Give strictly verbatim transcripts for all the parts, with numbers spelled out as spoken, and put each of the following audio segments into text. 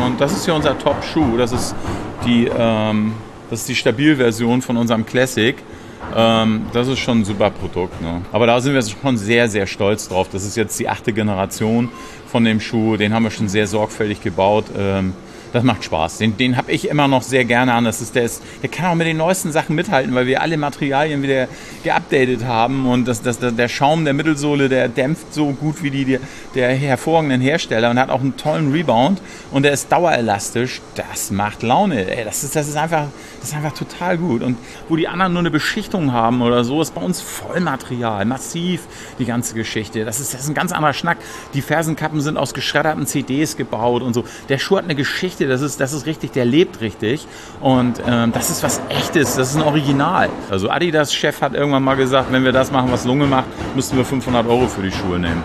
Und das ist hier unser Top-Schuh. Das ist die, ähm, das ist die Stabilversion von unserem Classic. Ähm, das ist schon ein super Produkt. Ne? Aber da sind wir schon sehr, sehr stolz drauf. Das ist jetzt die achte Generation von dem Schuh. Den haben wir schon sehr sorgfältig gebaut. Ähm, Das macht Spaß. Den, den habe ich immer noch sehr gerne an. Das ist, der, ist, der kann auch mit den neuesten Sachen mithalten, weil wir alle Materialien wieder geupdatet haben. Und das, das, der Schaum der Mittelsohle, der dämpft so gut wie die, die der hervorragenden Hersteller und hat auch einen tollen Rebound. Und der ist dauerelastisch. Das macht Laune. Ey, das, ist, das, ist einfach, das ist einfach total gut. Und wo die anderen nur eine Beschichtung haben oder so, ist bei uns Vollmaterial. Massiv die ganze Geschichte. Das ist, das ist ein ganz anderer Schnack. Die Fersenkappen sind aus geschredderten C Ds gebaut und so. Der Schuh hat eine Geschichte. Das ist, das ist richtig, der lebt richtig. Und ähm, das ist was Echtes, das ist ein Original. Also Adidas-Chef hat irgendwann mal gesagt, wenn wir das machen, was Lunge macht, müssten wir fünfhundert Euro für die Schuhe nehmen.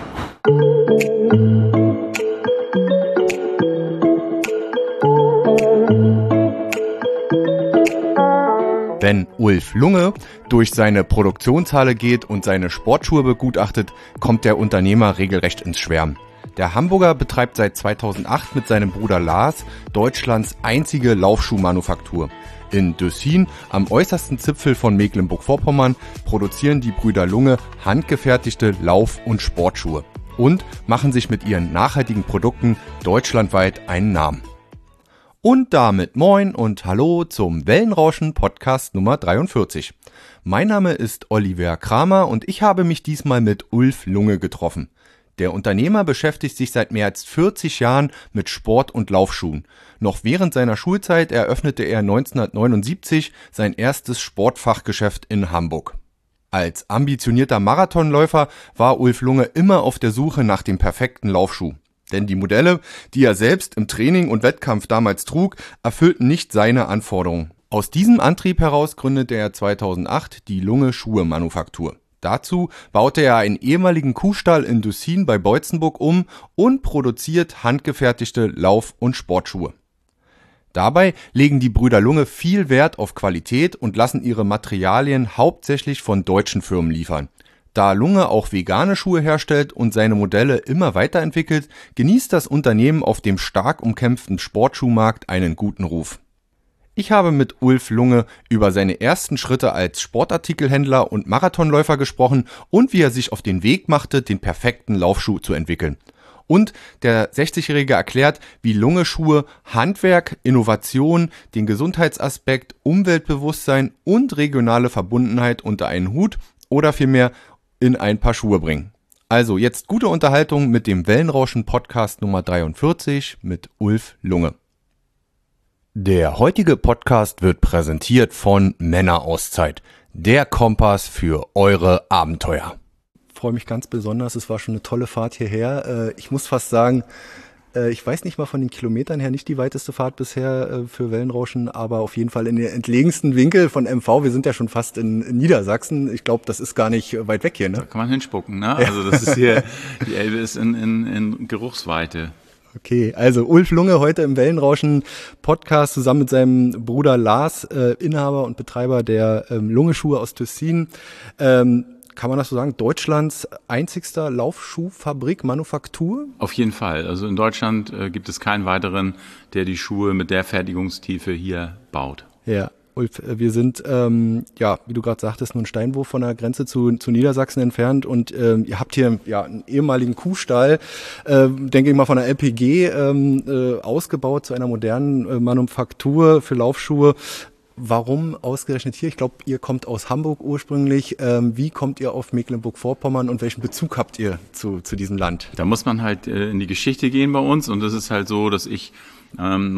Wenn Ulf Lunge durch seine Produktionshalle geht und seine Sportschuhe begutachtet, kommt der Unternehmer regelrecht ins Schwärmen. Der Hamburger betreibt seit zweitausendacht mit seinem Bruder Lars Deutschlands einzige Laufschuhmanufaktur. In Düssin, am äußersten Zipfel von Mecklenburg-Vorpommern, produzieren die Brüder Lunge handgefertigte Lauf- und Sportschuhe und machen sich mit ihren nachhaltigen Produkten deutschlandweit einen Namen. Und damit moin und hallo zum Wellenrauschen Podcast Nummer dreiundvierzig. Mein Name ist Oliver Kramer und ich habe mich diesmal mit Ulf Lunge getroffen. Der Unternehmer beschäftigt sich seit mehr als vierzig Jahren mit Sport- und Laufschuhen. Noch während seiner Schulzeit eröffnete er neunzehnhundertneunundsiebzig sein erstes Sportfachgeschäft in Hamburg. Als ambitionierter Marathonläufer war Ulf Lunge immer auf der Suche nach dem perfekten Laufschuh. Denn die Modelle, die er selbst im Training und Wettkampf damals trug, erfüllten nicht seine Anforderungen. Aus diesem Antrieb heraus gründete er zweitausendacht die Lunge Schuhe Manufaktur. Dazu baute er einen ehemaligen Kuhstall in Düssin bei Beutzenburg um und produziert handgefertigte Lauf- und Sportschuhe. Dabei legen die Brüder Lunge viel Wert auf Qualität und lassen ihre Materialien hauptsächlich von deutschen Firmen liefern. Da Lunge auch vegane Schuhe herstellt und seine Modelle immer weiterentwickelt, genießt das Unternehmen auf dem stark umkämpften Sportschuhmarkt einen guten Ruf. Ich habe mit Ulf Lunge über seine ersten Schritte als Sportartikelhändler und Marathonläufer gesprochen und wie er sich auf den Weg machte, den perfekten Laufschuh zu entwickeln. Und der sechzigjährige erklärt, wie Lunge Schuhe Handwerk, Innovation, den Gesundheitsaspekt, Umweltbewusstsein und regionale Verbundenheit unter einen Hut oder vielmehr in ein paar Schuhe bringen. Also jetzt gute Unterhaltung mit dem Wellenrauschen Podcast Nummer dreiundvierzig mit Ulf Lunge. Der heutige Podcast wird präsentiert von Männerauszeit, der Kompass für eure Abenteuer. Ich freue mich ganz besonders, es war schon eine tolle Fahrt hierher. Ich muss fast sagen, ich weiß nicht mal von den Kilometern her, nicht die weiteste Fahrt bisher für Wellenrauschen, aber auf jeden Fall in den entlegensten Winkel von M V. Wir sind ja schon fast in Niedersachsen. Ich glaube, das ist gar nicht weit weg hier, ne? Da kann man hinspucken, ne? Also das ist hier, die Elbe ist in, in, in Geruchsweite. Okay, also Ulf Lunge heute im Wellenrauschen-Podcast zusammen mit seinem Bruder Lars, äh, Inhaber und Betreiber der ähm, Lunge-Schuhe aus Düssin. Ähm, kann man das so sagen? Deutschlands einzigster Laufschuhfabrik, Manufaktur? Auf jeden Fall. Also in Deutschland äh, gibt es keinen weiteren, der die Schuhe mit der Fertigungstiefe hier baut. Ja. Ulf, wir sind, ähm, ja, wie du gerade sagtest, nur ein Steinwurf von der Grenze zu, zu Niedersachsen entfernt und ähm, ihr habt hier ja einen ehemaligen Kuhstall, äh, denke ich mal von der L P G ähm, äh, ausgebaut zu einer modernen äh, Manufaktur für Laufschuhe. Warum ausgerechnet hier? Ich glaube, ihr kommt aus Hamburg ursprünglich. Ähm, wie kommt ihr auf Mecklenburg-Vorpommern und welchen Bezug habt ihr zu, zu diesem Land? Da muss man halt äh, in die Geschichte gehen bei uns und das ist halt so, dass ich ähm,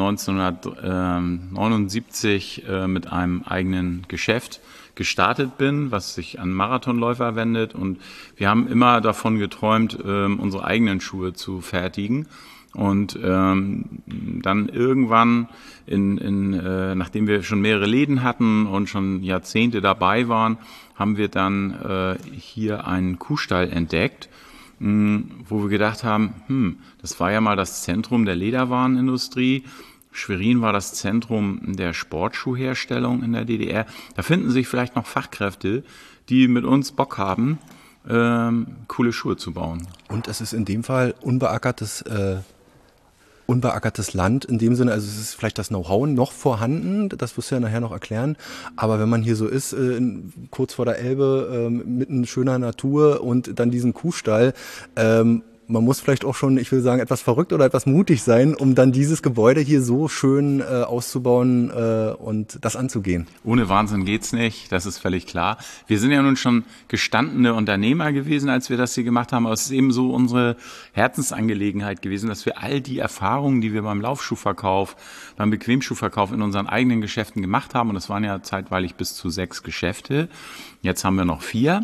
neunzehnhundertneunundsiebzig äh, mit einem eigenen Geschäft gestartet bin, was sich an Marathonläufer wendet und wir haben immer davon geträumt, äh, unsere eigenen Schuhe zu fertigen. Und ähm, dann irgendwann, in, in, äh, nachdem wir schon mehrere Läden hatten und schon Jahrzehnte dabei waren, haben wir dann äh, hier einen Kuhstall entdeckt, mh, wo wir gedacht haben, hm, das war ja mal das Zentrum der Lederwarenindustrie. Schwerin war das Zentrum der Sportschuhherstellung in der D D R. Da finden sich vielleicht noch Fachkräfte, die mit uns Bock haben, ähm, coole Schuhe zu bauen. Und es ist in dem Fall unbeackertes äh unbeackertes Land in dem Sinne, also es ist vielleicht das Know-how noch vorhanden, das wirst du ja nachher noch erklären, aber wenn man hier so ist, äh, kurz vor der Elbe, äh, mitten schöner Natur und dann diesen Kuhstall, ähm, man muss vielleicht auch schon, ich will sagen, etwas verrückt oder etwas mutig sein, um dann dieses Gebäude hier so schön äh, auszubauen äh, und das anzugehen. Ohne Wahnsinn geht's nicht, das ist völlig klar. Wir sind ja nun schon gestandene Unternehmer gewesen, als wir das hier gemacht haben, aber es ist eben so unsere Herzensangelegenheit gewesen, dass wir all die Erfahrungen, die wir beim Laufschuhverkauf, beim Bequemschuhverkauf in unseren eigenen Geschäften gemacht haben, und das waren ja zeitweilig bis zu sechs Geschäfte, jetzt haben wir noch vier,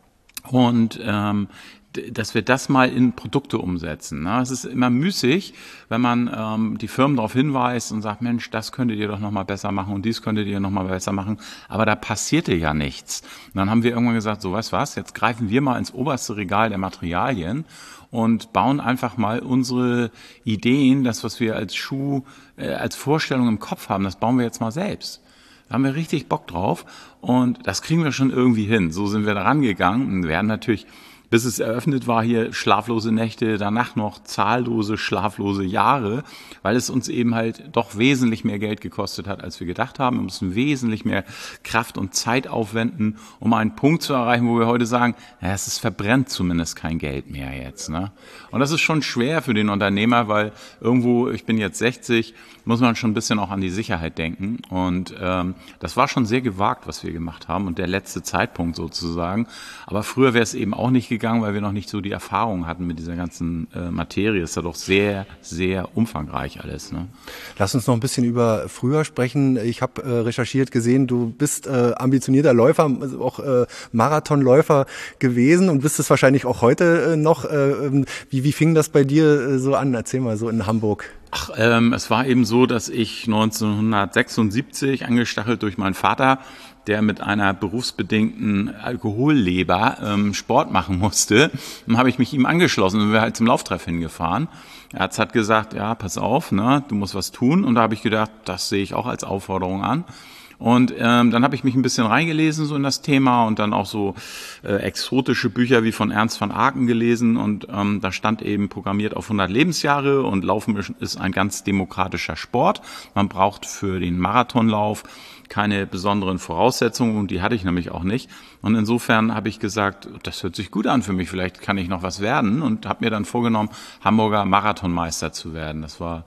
und ähm, dass wir das mal in Produkte umsetzen. Es ist immer müßig, wenn man ähm, die Firmen darauf hinweist und sagt, Mensch, das könntet ihr doch noch mal besser machen und dies könntet ihr noch mal besser machen, aber da passierte ja nichts. Und dann haben wir irgendwann gesagt, so weißt was, jetzt greifen wir mal ins oberste Regal der Materialien und bauen einfach mal unsere Ideen, das, was wir als Schuh, äh, als Vorstellung im Kopf haben, das bauen wir jetzt mal selbst. Da haben wir richtig Bock drauf und das kriegen wir schon irgendwie hin. So sind wir da rangegangen und werden natürlich, bis es eröffnet war, hier schlaflose Nächte, danach noch zahllose, schlaflose Jahre, weil es uns eben halt doch wesentlich mehr Geld gekostet hat, als wir gedacht haben. Wir mussten wesentlich mehr Kraft und Zeit aufwenden, um einen Punkt zu erreichen, wo wir heute sagen, ja, es ist, verbrennt zumindest kein Geld mehr jetzt. Ne? Und das ist schon schwer für den Unternehmer, weil irgendwo, ich bin jetzt sechzig, muss man schon ein bisschen auch an die Sicherheit denken. Und ähm, das war schon sehr gewagt, was wir gemacht haben und der letzte Zeitpunkt sozusagen. Aber früher wäre es eben auch nicht gegangen, weil wir noch nicht so die Erfahrung hatten mit dieser ganzen äh, Materie. Ist ja doch sehr, sehr umfangreich alles. Ne? Lass uns noch ein bisschen über früher sprechen. Ich habe äh, recherchiert, gesehen, du bist äh, ambitionierter Läufer, also auch äh, Marathonläufer gewesen und bist es wahrscheinlich auch heute äh, noch. Äh, wie, wie fing das bei dir äh, so an? Erzähl mal so in Hamburg. Ach, ähm, es war eben so, dass ich neunzehnhundertsechsundsiebzig, angestachelt durch meinen Vater, der mit einer berufsbedingten Alkoholleber ähm, Sport machen musste, dann habe ich mich ihm angeschlossen und wir halt zum Lauftreff hingefahren. Der Arzt hat gesagt, ja, pass auf, ne, du musst was tun. Und da habe ich gedacht, das sehe ich auch als Aufforderung an. Und ähm, dann habe ich mich ein bisschen reingelesen so in das Thema und dann auch so äh, exotische Bücher wie von Ernst van Aken gelesen und ähm, da stand eben programmiert auf hundert Lebensjahre und Laufen ist ein ganz demokratischer Sport. Man braucht für den Marathonlauf keine besonderen Voraussetzungen und die hatte ich nämlich auch nicht. Und insofern habe ich gesagt, das hört sich gut an für mich, vielleicht kann ich noch was werden und habe mir dann vorgenommen, Hamburger Marathonmeister zu werden. Das war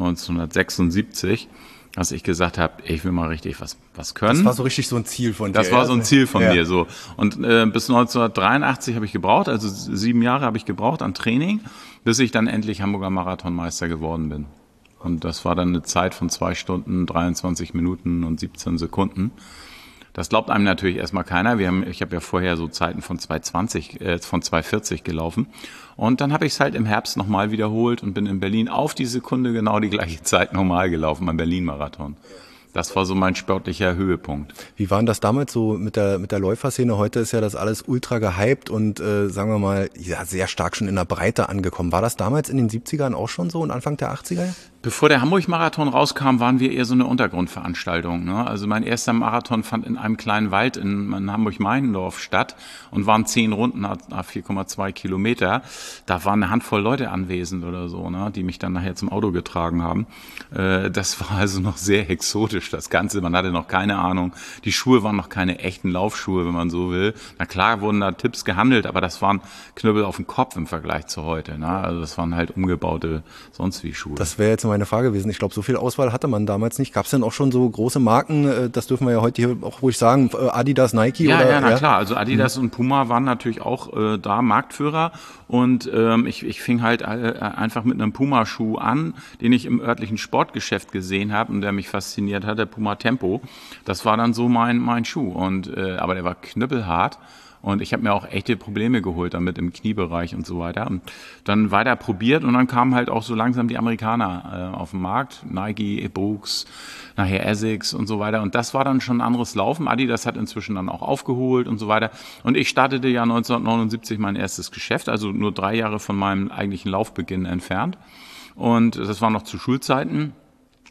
neunzehnhundertsechsundsiebzig. Dass ich gesagt habe, ich will mal richtig was was können. Das war so richtig so ein Ziel von dir. Das war so ein Ziel von ja. mir so. Und äh, bis neunzehnhundertdreiundachtzig habe ich gebraucht, also sieben Jahre habe ich gebraucht an Training, bis ich dann endlich Hamburger Marathonmeister geworden bin. Und das war dann eine Zeit von zwei Stunden, dreiundzwanzig Minuten und siebzehn Sekunden. Das glaubt einem natürlich erstmal keiner. Wir haben, ich habe ja vorher so Zeiten von zwei zwanzig, äh, von zwei vierzig gelaufen. Und dann habe ich es halt im Herbst nochmal wiederholt und bin in Berlin auf die Sekunde genau die gleiche Zeit normal gelaufen beim Berlin-Marathon. Das war so mein sportlicher Höhepunkt. Wie war denn das damals so mit der mit der Läuferszene? Heute ist ja das alles ultra gehypt und äh, sagen wir mal ja, sehr stark schon in der Breite angekommen. War das damals in den siebzigern auch schon so und Anfang der achtziger? Bevor der Hamburg-Marathon rauskam, waren wir eher so eine Untergrundveranstaltung. Ne? Also mein erster Marathon fand in einem kleinen Wald in, in Hamburg-Meinendorf statt und waren zehn Runden nach vier Komma zwei Kilometer. Da waren eine Handvoll Leute anwesend oder so, ne? Die mich dann nachher zum Auto getragen haben. Äh, das war also noch sehr exotisch, das Ganze. Man hatte noch keine Ahnung. Die Schuhe waren noch keine echten Laufschuhe, wenn man so will. Na klar wurden da Tipps gehandelt, aber das waren Knüppel auf dem Kopf im Vergleich zu heute. Ne? Also das waren halt umgebaute sonst wie Schuhe. Das wäre jetzt meine Frage gewesen. Ich glaube, so viel Auswahl hatte man damals nicht. Gab es denn auch schon so große Marken, das dürfen wir ja heute hier auch ruhig sagen, Adidas, Nike? Ja, oder? ja, na ja? klar. Also Adidas mhm. und Puma waren natürlich auch äh, da Marktführer und ähm, ich, ich fing halt äh, einfach mit einem Puma-Schuh an, den ich im örtlichen Sportgeschäft gesehen habe und der mich fasziniert hat, der Puma Tempo. Das war dann so mein, mein Schuh und äh, aber der war knüppelhart. Und ich habe mir auch echte Probleme geholt damit im Kniebereich und so weiter. Und dann weiter probiert und dann kamen halt auch so langsam die Amerikaner äh, auf den Markt. Nike, Brooks, nachher Essex und so weiter. Und das war dann schon ein anderes Laufen. Adidas hat inzwischen dann auch aufgeholt und so weiter. Und ich startete ja neunzehnhundertneunundsiebzig mein erstes Geschäft, also nur drei Jahre von meinem eigentlichen Laufbeginn entfernt. Und das war noch zu Schulzeiten.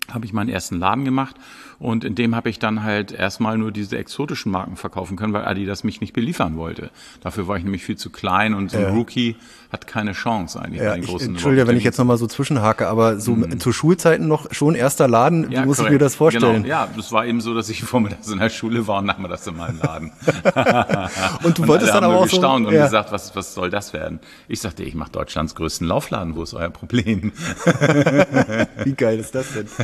habe ich meinen ersten Laden gemacht und in dem habe ich dann halt erstmal nur diese exotischen Marken verkaufen können, weil Adidas mich nicht beliefern wollte. Dafür war ich nämlich viel zu klein und so ein ja. Rookie hat keine Chance eigentlich ja, bei den großen. Entschuldige, wenn ich jetzt nochmal so zwischenhake, aber so hm. zu Schulzeiten noch schon erster Laden, ja, wie muss korrekt. ich mir das vorstellen? Genau. Ja, das war eben so, dass ich vormittags in der Schule war und nachmittags in meinem Laden. und du und wolltest alle dann haben aber auch gestaunt so, und ja. gesagt, was, was soll das werden? Ich sagte, ich mache Deutschlands größten Laufladen, wo ist euer Problem? Wie geil ist das denn?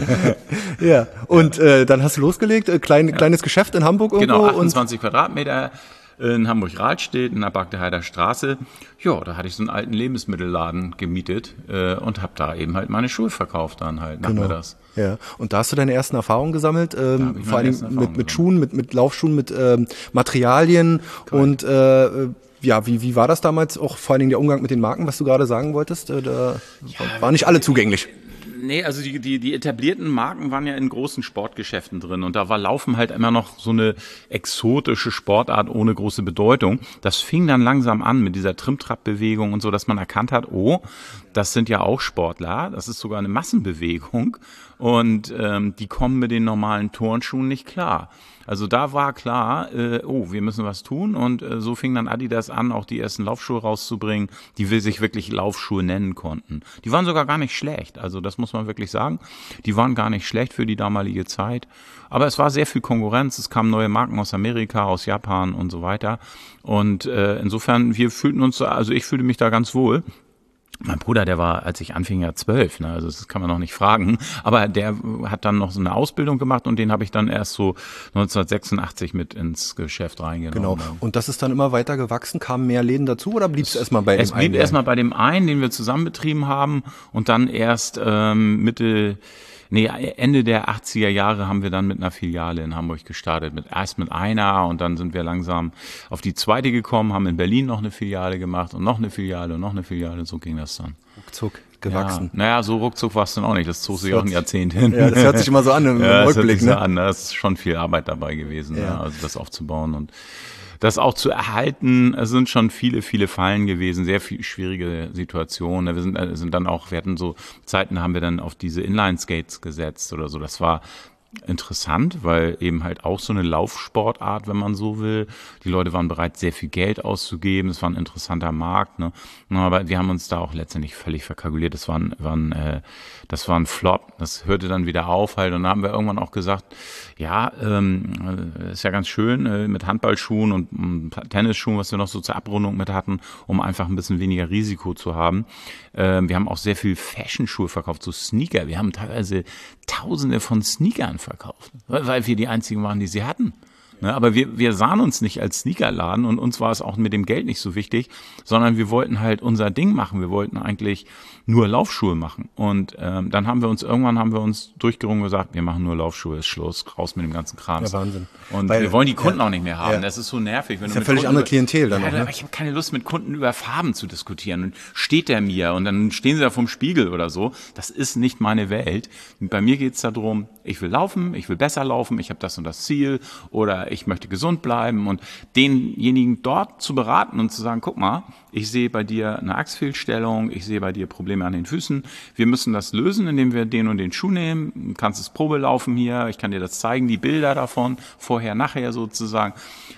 ja, und äh, dann hast du losgelegt, äh, klein, ja. kleines Geschäft in Hamburg irgendwo. Genau, achtundzwanzig und Quadratmeter in Hamburg-Rahlstedt, in der Bagdeheider Straße. Ja, da hatte ich so einen alten Lebensmittelladen gemietet äh, und habe da eben halt meine Schuhe verkauft dann halt nachmittags. Genau. Ja, und da hast du deine ersten Erfahrungen gesammelt, ähm, vor allem mit, mit Schuhen, mit, mit Laufschuhen, mit ähm, Materialien Correct. und äh, ja, wie, wie war das damals auch, vor allen Dingen der Umgang mit den Marken, was du gerade sagen wolltest? Äh, da ja, waren nicht alle zugänglich. Nee, also die, die, die etablierten Marken waren ja in großen Sportgeschäften drin und da war Laufen halt immer noch so eine exotische Sportart ohne große Bedeutung. Das fing dann langsam an mit dieser Trim-Trab-Bewegung und so, dass man erkannt hat, oh, das sind ja auch Sportler, das ist sogar eine Massenbewegung und ähm, die kommen mit den normalen Turnschuhen nicht klar. Also da war klar, äh, oh, wir müssen was tun und äh, so fing dann Adidas an, auch die ersten Laufschuhe rauszubringen, die sich wirklich Laufschuhe nennen konnten. Die waren sogar gar nicht schlecht, also das muss man wirklich sagen. Die waren gar nicht schlecht für die damalige Zeit, aber es war sehr viel Konkurrenz, es kamen neue Marken aus Amerika, aus Japan und so weiter und äh, insofern, wir fühlten uns, also ich fühlte mich da ganz wohl. Mein Bruder, der war, als ich anfing, ja zwölf, ne? Also das kann man noch nicht fragen. Aber der hat dann noch so eine Ausbildung gemacht und den habe ich dann erst so neunzehnhundertsechsundachtzig mit ins Geschäft reingenommen. Genau. Und das ist dann immer weiter gewachsen? Kamen mehr Läden dazu oder blieb es erstmal bei dem einen? Es blieb erstmal bei dem einen, den wir zusammen betrieben haben und dann erst ähm, Mitte... Nee, Ende der achtziger Jahre haben wir dann mit einer Filiale in Hamburg gestartet. Mit, erst mit einer und dann sind wir langsam auf die zweite gekommen, haben in Berlin noch eine Filiale gemacht und noch eine Filiale und noch eine Filiale. So ging das dann. Ruckzuck gewachsen. Ja, naja, so ruckzuck war es dann auch nicht. Das zog sich auch ein Jahrzehnt hin. Ja, das hört sich immer so an im, ja, im das Rückblick. Hört sich ne? so an. Das ist schon viel Arbeit dabei gewesen, ja. ne? Also das aufzubauen und das auch zu erhalten. Es sind schon viele, viele Fallen gewesen, sehr viel schwierige Situationen. Wir sind, sind dann auch, wir hatten so Zeiten, haben wir dann auf diese Inline-Skates gesetzt oder so. Das war interessant, weil eben halt auch so eine Laufsportart, wenn man so will. Die Leute waren bereit, sehr viel Geld auszugeben. Es war ein interessanter Markt, ne? Aber wir haben uns da auch letztendlich völlig verkalkuliert. Das war ein, war ein, äh, das war ein Flop. Das hörte dann wieder auf halt. Und dann haben wir irgendwann auch gesagt, ja, ähm, ist ja ganz schön äh, mit Handballschuhen und um, Tennisschuhen, was wir noch so zur Abrundung mit hatten, um einfach ein bisschen weniger Risiko zu haben. Ähm, wir haben auch sehr viel Fashion-Schuhe verkauft, so Sneaker. Wir haben teilweise Tausende von Sneakern verkauft, weil wir die einzigen waren, die sie hatten. Ne, aber wir, wir sahen uns nicht als Sneakerladen und uns war es auch mit dem Geld nicht so wichtig, sondern wir wollten halt unser Ding machen. Wir wollten eigentlich nur Laufschuhe machen. Und ähm, dann haben wir uns, irgendwann haben wir uns durchgerungen und gesagt, wir machen nur Laufschuhe, ist Schluss, raus mit dem ganzen Kram. Ja, Wahnsinn. Und Weil, wir wollen die Kunden ja, auch nicht mehr haben. Ja. Das ist so nervig. Wenn das ist du ja völlig Kunden andere über, Klientel dann ja, noch, ne? Ich habe keine Lust, mit Kunden über Farben zu diskutieren. Und steht der mir und dann stehen sie da vorm Spiegel oder so. Das ist nicht meine Welt. Und bei mir geht es darum, ich will laufen, ich will besser laufen, ich habe das und das Ziel oder ich möchte gesund bleiben. bleiben und denjenigen dort zu beraten und zu sagen, guck mal, ich sehe bei dir eine Achsfehlstellung, ich sehe bei dir Probleme an den Füßen, wir müssen das lösen, indem wir den und den Schuh nehmen, du kannst es Probe laufen hier, ich kann dir das zeigen, die Bilder davon, vorher, nachher sozusagen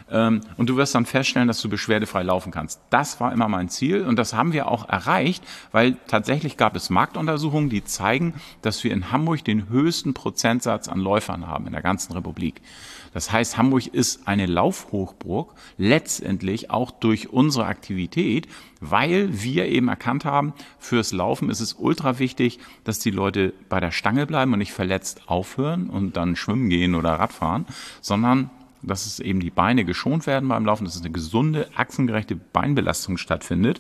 und du wirst dann feststellen, dass du beschwerdefrei laufen kannst. Das war immer mein Ziel und das haben wir auch erreicht, weil tatsächlich gab es Marktuntersuchungen, die zeigen, dass wir in Hamburg den höchsten Prozentsatz an Läufern haben in der ganzen Republik. Das heißt, Hamburg ist eine Laufhochburg, letztendlich auch durch unsere Aktivität, weil wir eben erkannt haben, fürs Laufen ist es ultra wichtig, dass die Leute bei der Stange bleiben und nicht verletzt aufhören und dann schwimmen gehen oder Radfahren, sondern dass es eben die Beine geschont werden beim Laufen, dass es eine gesunde, achsengerechte Beinbelastung stattfindet.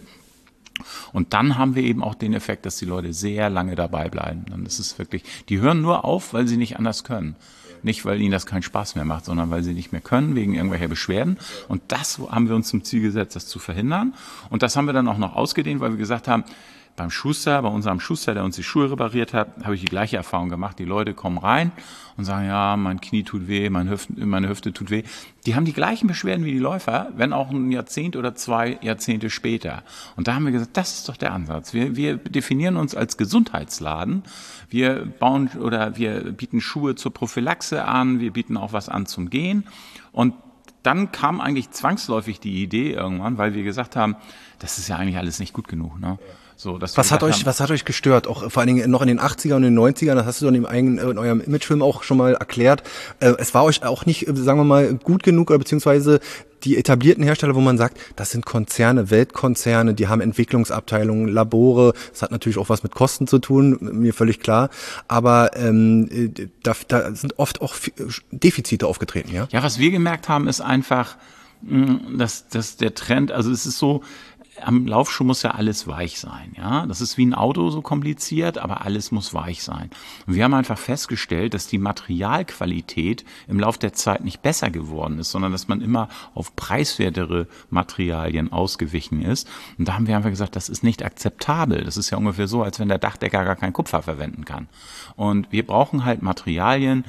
Und dann haben wir eben auch den Effekt, dass die Leute sehr lange dabei bleiben. Dann ist es wirklich, die hören nur auf, weil sie nicht anders können. Nicht, weil ihnen das keinen Spaß mehr macht, sondern weil sie nicht mehr können, wegen irgendwelcher Beschwerden. Und das haben wir uns zum Ziel gesetzt, das zu verhindern. Und das haben wir dann auch noch ausgedehnt, weil wir gesagt haben, beim Schuster, bei unserem Schuster, der uns die Schuhe repariert hat, habe ich die gleiche Erfahrung gemacht. Die Leute kommen rein und sagen, ja, mein Knie tut weh, meine Hüfte, meine Hüfte tut weh. Die haben die gleichen Beschwerden wie die Läufer, wenn auch ein Jahrzehnt oder zwei Jahrzehnte später. Und da haben wir gesagt, das ist doch der Ansatz. Wir, wir definieren uns als Gesundheitsladen. Wir bauen oder wir bieten Schuhe zur Prophylaxe an. Wir bieten auch was an zum Gehen. Und dann kam eigentlich zwangsläufig die Idee irgendwann, weil wir gesagt haben, das ist ja eigentlich alles nicht gut genug, ne? So, dass was hat euch, haben, was hat euch gestört? Auch vor allen Dingen noch in den achtzigern und den neunzigern, das hast du dann im eigenen, in eurem Imagefilm auch schon mal erklärt. Es war euch auch nicht, sagen wir mal, gut genug oder beziehungsweise die etablierten Hersteller, wo man sagt, das sind Konzerne, Weltkonzerne, die haben Entwicklungsabteilungen, Labore. Das hat natürlich auch was mit Kosten zu tun, mir völlig klar. Aber ähm, da, da sind oft auch Defizite aufgetreten, ja? Ja, was wir gemerkt haben, ist einfach, dass, dass der Trend, also es ist so, am Laufschuh muss ja alles weich sein, ja. Das ist wie ein Auto so kompliziert, aber alles muss weich sein. Und wir haben einfach festgestellt, dass die Materialqualität im Lauf der Zeit nicht besser geworden ist, sondern dass man immer auf preiswertere Materialien ausgewichen ist. Und da haben wir einfach gesagt, das ist nicht akzeptabel. Das ist ja ungefähr so, als wenn der Dachdecker gar kein Kupfer verwenden kann. Und wir brauchen halt Materialien,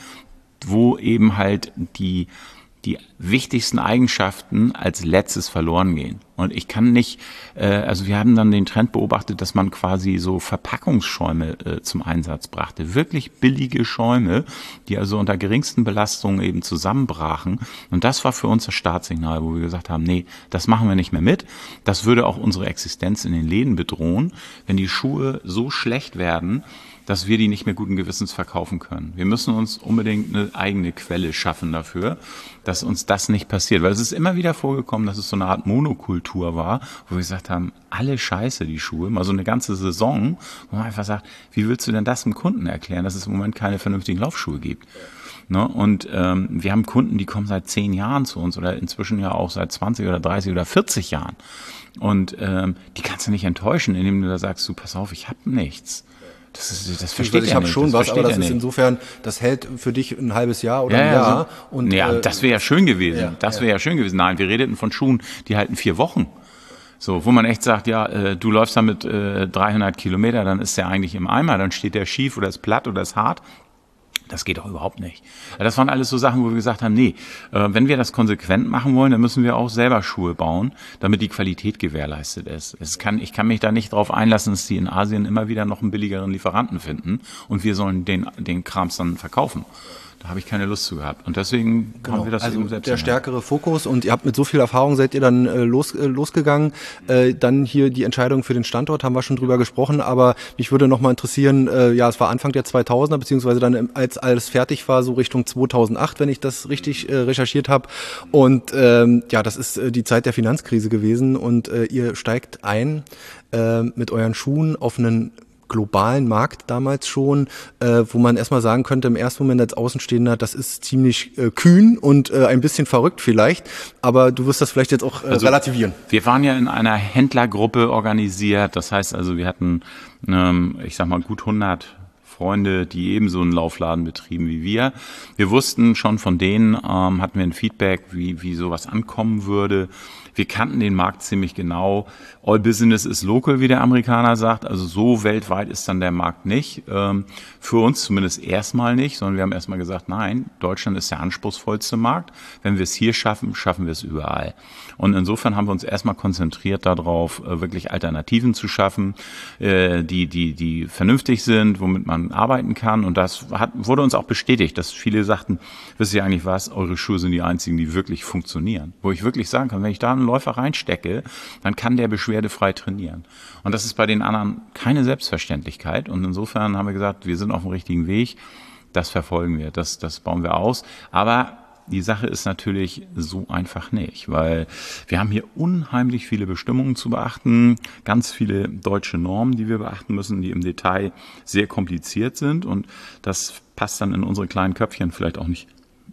wo eben halt die die wichtigsten Eigenschaften als letztes verloren gehen. Und ich kann nicht, äh, also wir haben dann den Trend beobachtet, dass man quasi so Verpackungsschäume äh, zum Einsatz brachte. Wirklich billige Schäume, die also unter geringsten Belastungen eben zusammenbrachen. Und das war für uns das Startsignal, wo wir gesagt haben, nee, das machen wir nicht mehr mit. Das würde auch unsere Existenz in den Läden bedrohen, wenn die Schuhe so schlecht werden, dass wir die nicht mehr guten Gewissens verkaufen können. Wir müssen uns unbedingt eine eigene Quelle schaffen dafür, dass uns das nicht passiert. Weil es ist immer wieder vorgekommen, dass es so eine Art Monokultur war, wo wir gesagt haben, alle scheiße, die Schuhe, mal so eine ganze Saison, wo man einfach sagt, wie willst du denn das dem Kunden erklären, dass es im Moment keine vernünftigen Laufschuhe gibt? Ne? Und ähm, wir haben Kunden, die kommen seit zehn Jahren zu uns oder inzwischen ja auch seit zwanzig oder dreißig oder vierzig Jahren. Und ähm, die kannst du nicht enttäuschen, indem du da sagst, du, pass auf, ich hab nichts. Das, ist, das versteht ich er habe nicht. schon das was, aber das ist nicht. insofern, das hält für dich ein halbes Jahr oder ja, ein ja, Jahr. So, und, ja, äh, das wäre ja schön gewesen. Ja, das wäre ja. ja schön gewesen. Nein, wir redeten von Schuhen, die halten vier Wochen. So, wo man echt sagt, ja, äh, du läufst damit äh, dreihundert Kilometer, dann ist der eigentlich im Eimer, dann steht der schief oder ist platt oder ist hart. Das geht doch überhaupt nicht. Das waren alles so Sachen, wo wir gesagt haben, nee, äh, wenn wir das konsequent machen wollen, dann müssen wir auch selber Schuhe bauen, damit die Qualität gewährleistet ist. Es kann, ich kann mich da nicht darauf einlassen, dass die in Asien immer wieder noch einen billigeren Lieferanten finden und wir sollen den, den Krams dann verkaufen. Da habe ich keine Lust zu gehabt. Und deswegen genau. haben wir das also eben selbst. Der stärkere Fokus und ihr habt mit so viel Erfahrung, seid ihr dann äh, los, äh, losgegangen. Äh, dann hier die Entscheidung für den Standort, haben wir schon drüber gesprochen, aber mich würde noch mal interessieren, äh, ja, es war Anfang der zweitausender, beziehungsweise dann als alles fertig war, so Richtung zweitausendacht, wenn ich das richtig äh, recherchiert habe. Und ähm, ja, das ist äh, die Zeit der Finanzkrise gewesen und äh, ihr steigt ein äh, mit euren Schuhen auf einen globalen Markt damals schon, äh, wo man erstmal sagen könnte, im ersten Moment als Außenstehender, das ist ziemlich äh, kühn und äh, ein bisschen verrückt vielleicht, aber du wirst das vielleicht jetzt auch äh, also, relativieren. Wir waren ja in einer Händlergruppe organisiert, das heißt also, wir hatten, ähm, ich sag mal, gut hundert Freunde, die eben so einen Laufladen betrieben wie wir. Wir wussten schon von denen, ähm, hatten wir ein Feedback, wie, wie sowas ankommen würde. Wir kannten den Markt ziemlich genau. All business is local, wie der Amerikaner sagt. Also so weltweit ist dann der Markt nicht. Ähm, für uns zumindest erstmal nicht, sondern wir haben erstmal gesagt, nein, Deutschland ist der anspruchsvollste Markt. Wenn wir es hier schaffen, schaffen wir es überall. Und insofern haben wir uns erstmal konzentriert darauf, wirklich Alternativen zu schaffen, äh, die, die, die vernünftig sind, womit man arbeiten kann. Und das hat, wurde uns auch bestätigt, dass viele sagten, wisst ihr eigentlich was, eure Schuhe sind die einzigen, die wirklich funktionieren. Wo ich wirklich sagen kann, wenn ich da einen Läufer reinstecke, dann kann der beschwerdefrei trainieren. Und das ist bei den anderen keine Selbstverständlichkeit. Und insofern haben wir gesagt, wir sind auf dem richtigen Weg. Das verfolgen wir, das, das bauen wir aus. Aber die Sache ist natürlich so einfach nicht, weil wir haben hier unheimlich viele Bestimmungen zu beachten, ganz viele deutsche Normen, die wir beachten müssen, die im Detail sehr kompliziert sind und das passt dann in unsere kleinen Köpfchen vielleicht auch nicht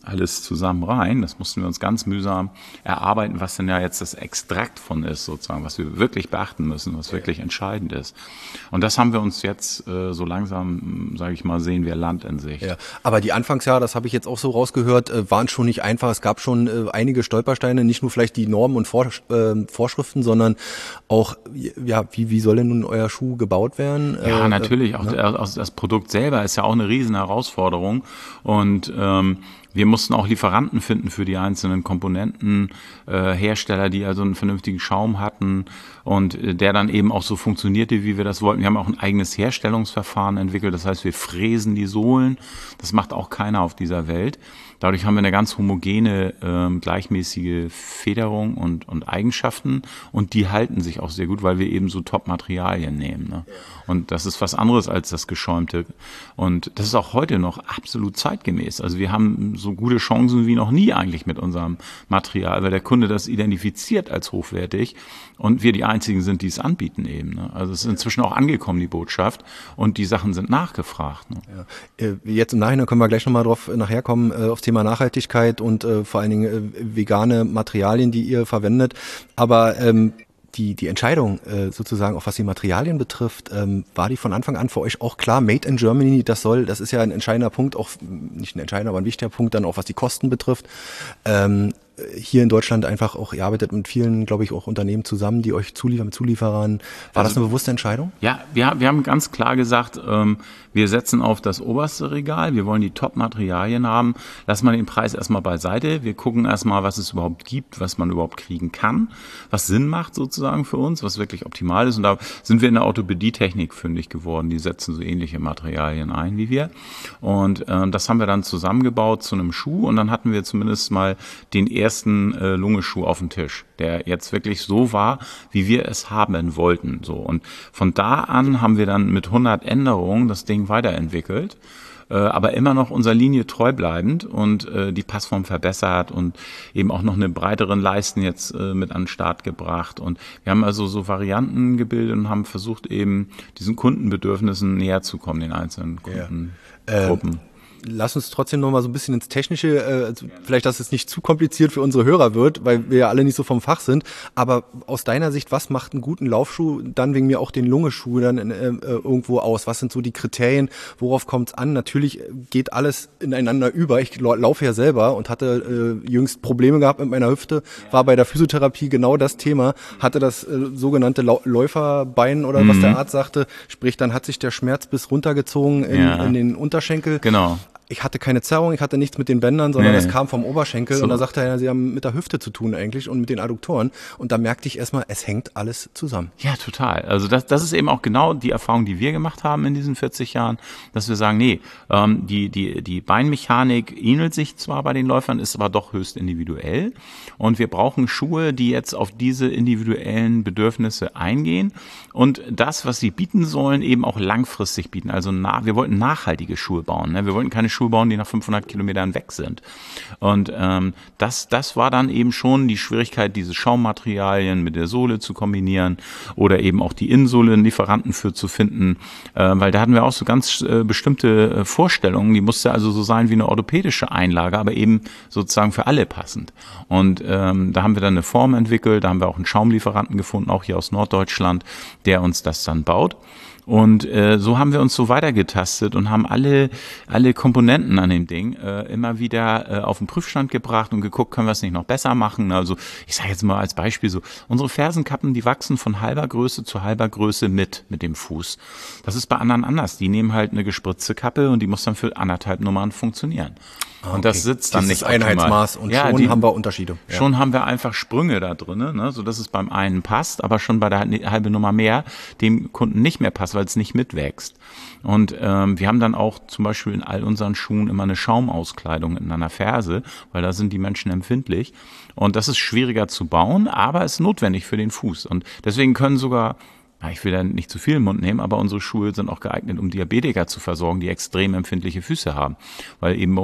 alles zusammen rein. Das mussten wir uns ganz mühsam erarbeiten, was denn ja jetzt das Extrakt von ist, sozusagen, was wir wirklich beachten müssen, was wirklich entscheidend ist. Und das haben wir uns jetzt äh, so langsam, sage ich mal, sehen wir Land in Sicht. Ja, aber die Anfangsjahre, das habe ich jetzt auch so rausgehört, äh, waren schon nicht einfach. Es gab schon äh, einige Stolpersteine, nicht nur vielleicht die Normen und Vor äh, Vorschriften, sondern auch, ja, wie, wie soll denn nun euer Schuh gebaut werden? Ja, äh, natürlich. Auch ne? das, das Produkt selber ist ja auch eine riesen Herausforderung. Und ähm, wir mussten auch Lieferanten finden für die einzelnen Komponenten, äh, Hersteller, die also einen vernünftigen Schaum hatten und äh, der dann eben auch so funktionierte, wie wir das wollten. Wir haben auch ein eigenes Herstellungsverfahren entwickelt. Das heißt, wir fräsen die Sohlen. Das macht auch keiner auf dieser Welt. Dadurch haben wir eine ganz homogene, ähm, gleichmäßige Federung und, und Eigenschaften und die halten sich auch sehr gut, weil wir eben so Top-Materialien nehmen. Ne? Und das ist was anderes als das Geschäumte. Und das ist auch heute noch absolut zeitgemäß. Also wir haben so gute Chancen wie noch nie eigentlich mit unserem Material, weil der Kunde das identifiziert als hochwertig und wir die Einzigen sind, die es anbieten eben. Ne? Also es ist inzwischen auch angekommen, die Botschaft, und die Sachen sind nachgefragt. Ne? Ja. Jetzt im Nachhinein können wir gleich nochmal drauf nachher kommen, äh, aufs Thema Nachhaltigkeit und äh, vor allen Dingen äh, vegane Materialien, die ihr verwendet. Aber ähm, die die Entscheidung äh, sozusagen, auch was die Materialien betrifft, ähm, war die von Anfang an für euch auch klar, Made in Germany, das soll, das ist ja ein entscheidender Punkt, auch nicht ein entscheidender, aber ein wichtiger Punkt dann auch, was die Kosten betrifft. Ähm, hier in Deutschland einfach auch, ihr arbeitet mit vielen, glaube ich, auch Unternehmen zusammen, die euch zuliefern, mit Zulieferern. War also, das eine bewusste Entscheidung? Ja, wir, wir haben ganz klar gesagt, ähm, wir setzen auf das oberste Regal, wir wollen die Top-Materialien haben, lassen wir den Preis erstmal beiseite, wir gucken erstmal, was es überhaupt gibt, was man überhaupt kriegen kann, was Sinn macht sozusagen für uns, was wirklich optimal ist, und da sind wir in der Orthopädie-Technik fündig geworden, die setzen so ähnliche Materialien ein wie wir, und äh, das haben wir dann zusammengebaut zu einem Schuh, und dann hatten wir zumindest mal den ersten äh, Lungeschuh auf dem Tisch, der jetzt wirklich so war, wie wir es haben wollten. So. Und von da an haben wir dann mit hundert Änderungen das Ding weiterentwickelt, äh, aber immer noch unserer Linie treu bleibend und äh, die Passform verbessert und eben auch noch eine breiteren Leisten jetzt äh, mit an den Start gebracht. Und wir haben also so Varianten gebildet und haben versucht, eben diesen Kundenbedürfnissen näher zu kommen, den einzelnen Kundengruppen. Ja. Ähm. Lass uns trotzdem noch mal so ein bisschen ins Technische, äh, vielleicht, dass es nicht zu kompliziert für unsere Hörer wird, weil wir ja alle nicht so vom Fach sind, aber aus deiner Sicht, was macht einen guten Laufschuh, dann wegen mir auch den Lungeschuh dann äh, irgendwo aus? Was sind so die Kriterien, worauf kommt es an? Natürlich geht alles ineinander über. Ich laufe ja selber und hatte äh, jüngst Probleme gehabt mit meiner Hüfte, war bei der Physiotherapie genau das Thema, hatte das äh, sogenannte Lau- Läuferbein oder mhm. was der Arzt sagte, sprich, dann hat sich der Schmerz bis runtergezogen in, ja. in den Unterschenkel. Genau. Ich hatte keine Zerrung, ich hatte nichts mit den Bändern, sondern es nee. kam vom Oberschenkel. So. Und da sagte er, sie haben mit der Hüfte zu tun eigentlich und mit den Adduktoren. Und da merkte ich erstmal, es hängt alles zusammen. Ja, total. Also das, das ist eben auch genau die Erfahrung, die wir gemacht haben in diesen vierzig Jahren, dass wir sagen, nee, ähm, die, die, die Beinmechanik ähnelt sich zwar bei den Läufern, ist aber doch höchst individuell. Und wir brauchen Schuhe, die jetzt auf diese individuellen Bedürfnisse eingehen und das, was sie bieten sollen, eben auch langfristig bieten. Also na, wir wollten nachhaltige Schuhe bauen. Ne? Wir wollten keine Schuhe bauen, die nach fünfhundert Kilometern weg sind. Und ähm, das, das war dann eben schon die Schwierigkeit, diese Schaummaterialien mit der Sohle zu kombinieren oder eben auch die Innensohle einen Lieferanten für zu finden, äh, weil da hatten wir auch so ganz äh, bestimmte äh, Vorstellungen, die musste also so sein wie eine orthopädische Einlage, aber eben sozusagen für alle passend. Und ähm, da haben wir dann eine Form entwickelt, da haben wir auch einen Schaumlieferanten gefunden, auch hier aus Norddeutschland, der uns das dann baut. Und äh, so haben wir uns so weitergetastet und haben alle alle Komponenten an dem Ding äh, immer wieder äh, auf den Prüfstand gebracht und geguckt, können wir es nicht noch besser machen. Also ich sage jetzt mal als Beispiel so, unsere Fersenkappen, die wachsen von halber Größe zu halber Größe mit, mit dem Fuß. Das ist bei anderen anders. Die nehmen halt eine gespritzte Kappe und die muss dann für anderthalb Nummern funktionieren. Okay. Und das sitzt dann Dieses nicht Einheitsmaß und ja, schon die, haben wir Unterschiede. Ja. Schon haben wir einfach Sprünge da drin, ne, so dass es beim einen passt, aber schon bei der halbe Nummer mehr dem Kunden nicht mehr passt, weil es nicht mitwächst. Und ähm, wir haben dann auch zum Beispiel in all unseren Schuhen immer eine Schaumauskleidung in einer Ferse, weil da sind die Menschen empfindlich. Und das ist schwieriger zu bauen, aber ist notwendig für den Fuß. Und deswegen können sogar, ich will da nicht zu viel im Mund nehmen, aber unsere Schuhe sind auch geeignet, um Diabetiker zu versorgen, die extrem empfindliche Füße haben. Weil eben bei uns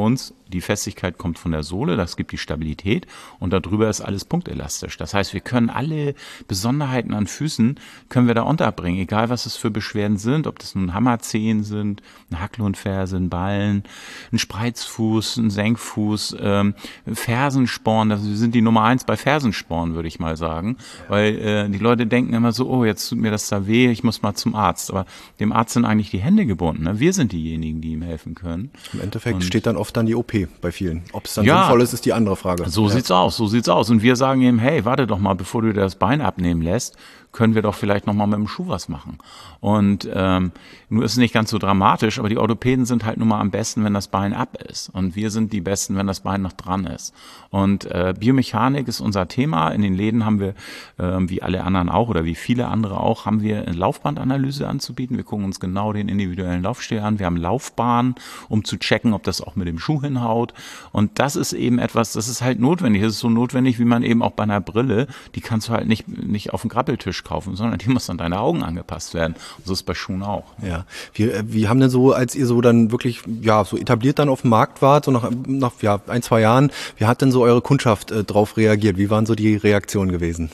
die Festigkeit kommt von der Sohle, das gibt die Stabilität und darüber ist alles punktelastisch. Das heißt, wir können alle Besonderheiten an Füßen, können wir da unterbringen, egal was es für Beschwerden sind, ob das nun Hammerzehen sind, eine Hacklohnferse, ein Ballen, ein Spreizfuß, ein Senkfuß, ähm, Fersensporn, das sind die Nummer eins bei Fersensporn, würde ich mal sagen, weil äh, die Leute denken immer so, oh, jetzt tut mir das da weh, ich muss mal zum Arzt, aber dem Arzt sind eigentlich die Hände gebunden, ne? Wir sind diejenigen, die ihm helfen können. Im Endeffekt und steht dann oft dann die O P bei vielen. Ob es dann ja, sinnvoll ist, ist die andere Frage. So ja. sieht's aus, so sieht's aus. Und wir sagen ihm, hey, warte doch mal, bevor du dir das Bein abnehmen lässt, können wir doch vielleicht noch mal mit dem Schuh was machen. Und ähm, nur ist es nicht ganz so dramatisch, aber die Orthopäden sind halt nun mal am besten, wenn das Bein ab ist. Und wir sind die Besten, wenn das Bein noch dran ist. Und äh, Biomechanik ist unser Thema. In den Läden haben wir, äh, wie alle anderen auch oder wie viele andere auch, haben wir eine Laufbandanalyse anzubieten. Wir gucken uns genau den individuellen Laufstil an. Wir haben Laufbahnen, um zu checken, ob das auch mit dem Schuh hinhaut. Und das ist eben etwas, das ist halt notwendig. Das ist so notwendig, wie man eben auch bei einer Brille, die kannst du halt nicht, nicht auf den Grabbeltisch kaufen, sondern die muss an deine Augen angepasst werden. Und so ist es bei Schuhen auch. Ja. Wie, wie haben denn so, als ihr so dann wirklich, ja, so etabliert dann auf dem Markt wart, so nach, nach ja, ein, zwei Jahren, wie hat denn so eure Kundschaft äh, drauf reagiert? Wie waren so die Reaktionen gewesen?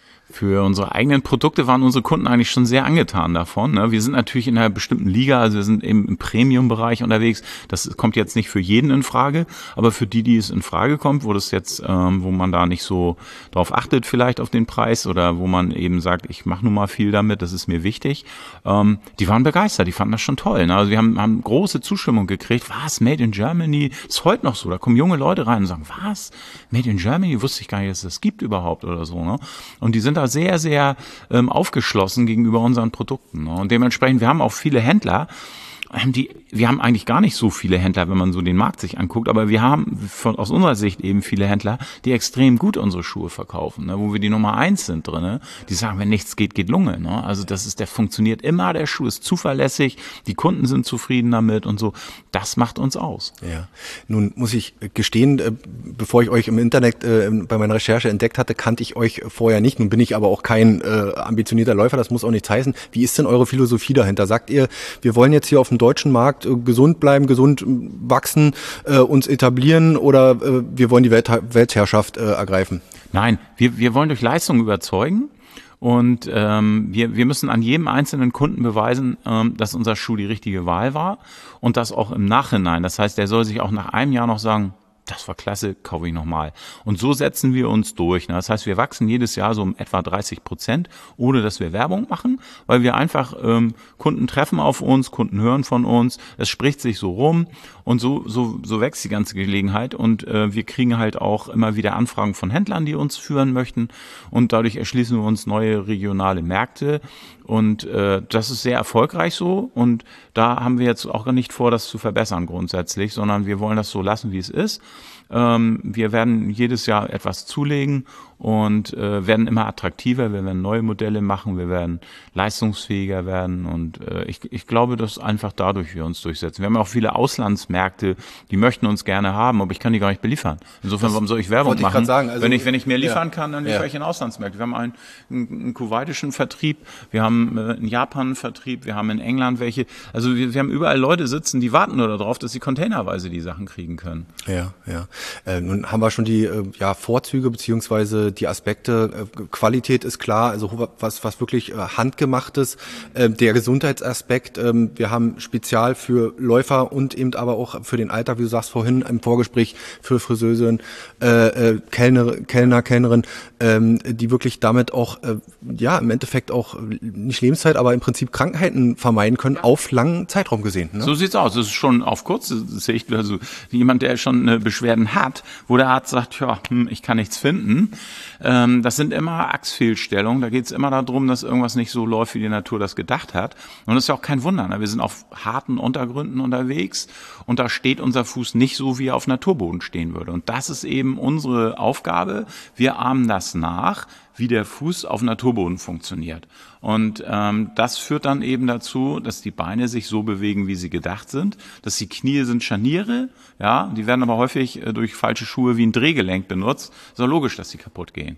Für unsere eigenen Produkte waren unsere Kunden eigentlich schon sehr angetan davon. Ne? Wir sind natürlich in einer bestimmten Liga, also wir sind eben im Premium-Bereich unterwegs. Das kommt jetzt nicht für jeden in Frage, aber für die, die es in Frage kommt, wo das jetzt, ähm, wo man da nicht so drauf achtet vielleicht auf den Preis oder wo man eben sagt, ich mache nun mal viel damit, das ist mir wichtig, ähm, die waren begeistert, die fanden das schon toll. Ne? Also wir haben, haben große Zustimmung gekriegt. Was? Made in Germany? Das ist heute noch so. Da kommen junge Leute rein und sagen, was? Made in Germany? Wusste ich gar nicht, dass es das gibt überhaupt oder so. Ne? Und die sind da sehr, sehr ähm, aufgeschlossen gegenüber unseren Produkten. Ne? Und dementsprechend, wir haben auch viele Händler, die, wir haben eigentlich gar nicht so viele Händler, wenn man so den Markt sich anguckt, aber wir haben von, aus unserer Sicht eben viele Händler, die extrem gut unsere Schuhe verkaufen, ne, wo wir die Nummer eins sind drin, ne, die sagen, wenn nichts geht, geht Lunge, ne, also das ist, der funktioniert immer, der Schuh ist zuverlässig, die Kunden sind zufrieden damit und so, das macht uns aus. Ja, nun muss ich gestehen, äh, bevor ich euch im Internet äh, bei meiner Recherche entdeckt hatte, kannte ich euch vorher nicht, nun bin ich aber auch kein äh, ambitionierter Läufer, das muss auch nichts heißen. Wie ist denn eure Philosophie dahinter? Sagt ihr, wir wollen jetzt hier auf dem deutschen Markt äh, gesund bleiben, gesund äh, wachsen, äh, uns etablieren oder äh, wir wollen die Welt, Weltherrschaft äh, ergreifen? Nein, wir, wir wollen durch Leistung überzeugen und ähm, wir, wir müssen an jedem einzelnen Kunden beweisen, ähm, dass unser Schuh die richtige Wahl war und das auch im Nachhinein. Das heißt, der soll sich auch nach einem Jahr noch sagen, das war klasse, kaufe ich nochmal. Und so setzen wir uns durch. Das heißt, wir wachsen jedes Jahr so um etwa dreißig Prozent, ohne dass wir Werbung machen, weil wir einfach ähm, Kunden treffen auf uns, Kunden hören von uns, es spricht sich so rum und so so so wächst die ganze Gelegenheit und äh, wir kriegen halt auch immer wieder Anfragen von Händlern, die uns führen möchten und dadurch erschließen wir uns neue regionale Märkte und äh, das ist sehr erfolgreich so und da haben wir jetzt auch gar nicht vor, das zu verbessern grundsätzlich, sondern wir wollen das so lassen, wie es ist. Ähm, wir werden jedes Jahr etwas zulegen und äh, werden immer attraktiver, wir werden neue Modelle machen, wir werden leistungsfähiger werden und äh, ich, ich glaube, dass einfach dadurch wir uns durchsetzen. Wir haben auch viele Auslandsmärkte, die möchten uns gerne haben, aber ich kann die gar nicht beliefern. Insofern, das warum soll ich Werbung ich machen? Sagen, also, wenn ich wenn ich mehr liefern ja, kann, dann liefere ja. ich in Auslandsmärkte. Wir haben einen, einen, einen kuwaitischen Vertrieb, wir haben äh, einen Japan-Vertrieb, wir haben in England welche. Also wir, wir haben überall Leute sitzen, die warten nur darauf, dass sie containerweise die Sachen kriegen können. Ja, ja. Äh, nun haben wir schon die äh, ja, Vorzüge beziehungsweise die Aspekte. Äh, Qualität ist klar, also was was wirklich äh, handgemachtes. Äh, der Gesundheitsaspekt. Äh, wir haben spezial für Läufer und eben aber auch für den Alltag, wie du sagst vorhin im Vorgespräch, für Friseusen, äh, äh, Kellner, Kellner, Kellnerin, äh, die wirklich damit auch äh, ja im Endeffekt auch nicht Lebenszeit, aber im Prinzip Krankheiten vermeiden können ja. auf langen Zeitraum gesehen. Ne? So sieht's aus. Das ist schon auf kurze Sicht, also jemand, der schon eine Beschwerden hat, wo der Arzt sagt, ja, hm, ich kann nichts finden. Ähm, das sind immer Achsfehlstellungen. Da geht's immer darum, dass irgendwas nicht so läuft, wie die Natur das gedacht hat. Und das ist ja auch kein Wunder. Ne? Wir sind auf harten Untergründen unterwegs und da steht unser Fuß nicht so, wie er auf Naturboden stehen würde. Und das ist eben unsere Aufgabe. Wir ahmen das nach, wie der Fuß auf Naturboden funktioniert. Und ähm, das führt dann eben dazu, dass die Beine sich so bewegen, wie sie gedacht sind, dass die Knie sind Scharniere, ja, die werden aber häufig äh, durch falsche Schuhe wie ein Drehgelenk benutzt. Ist doch logisch, dass die kaputt gehen.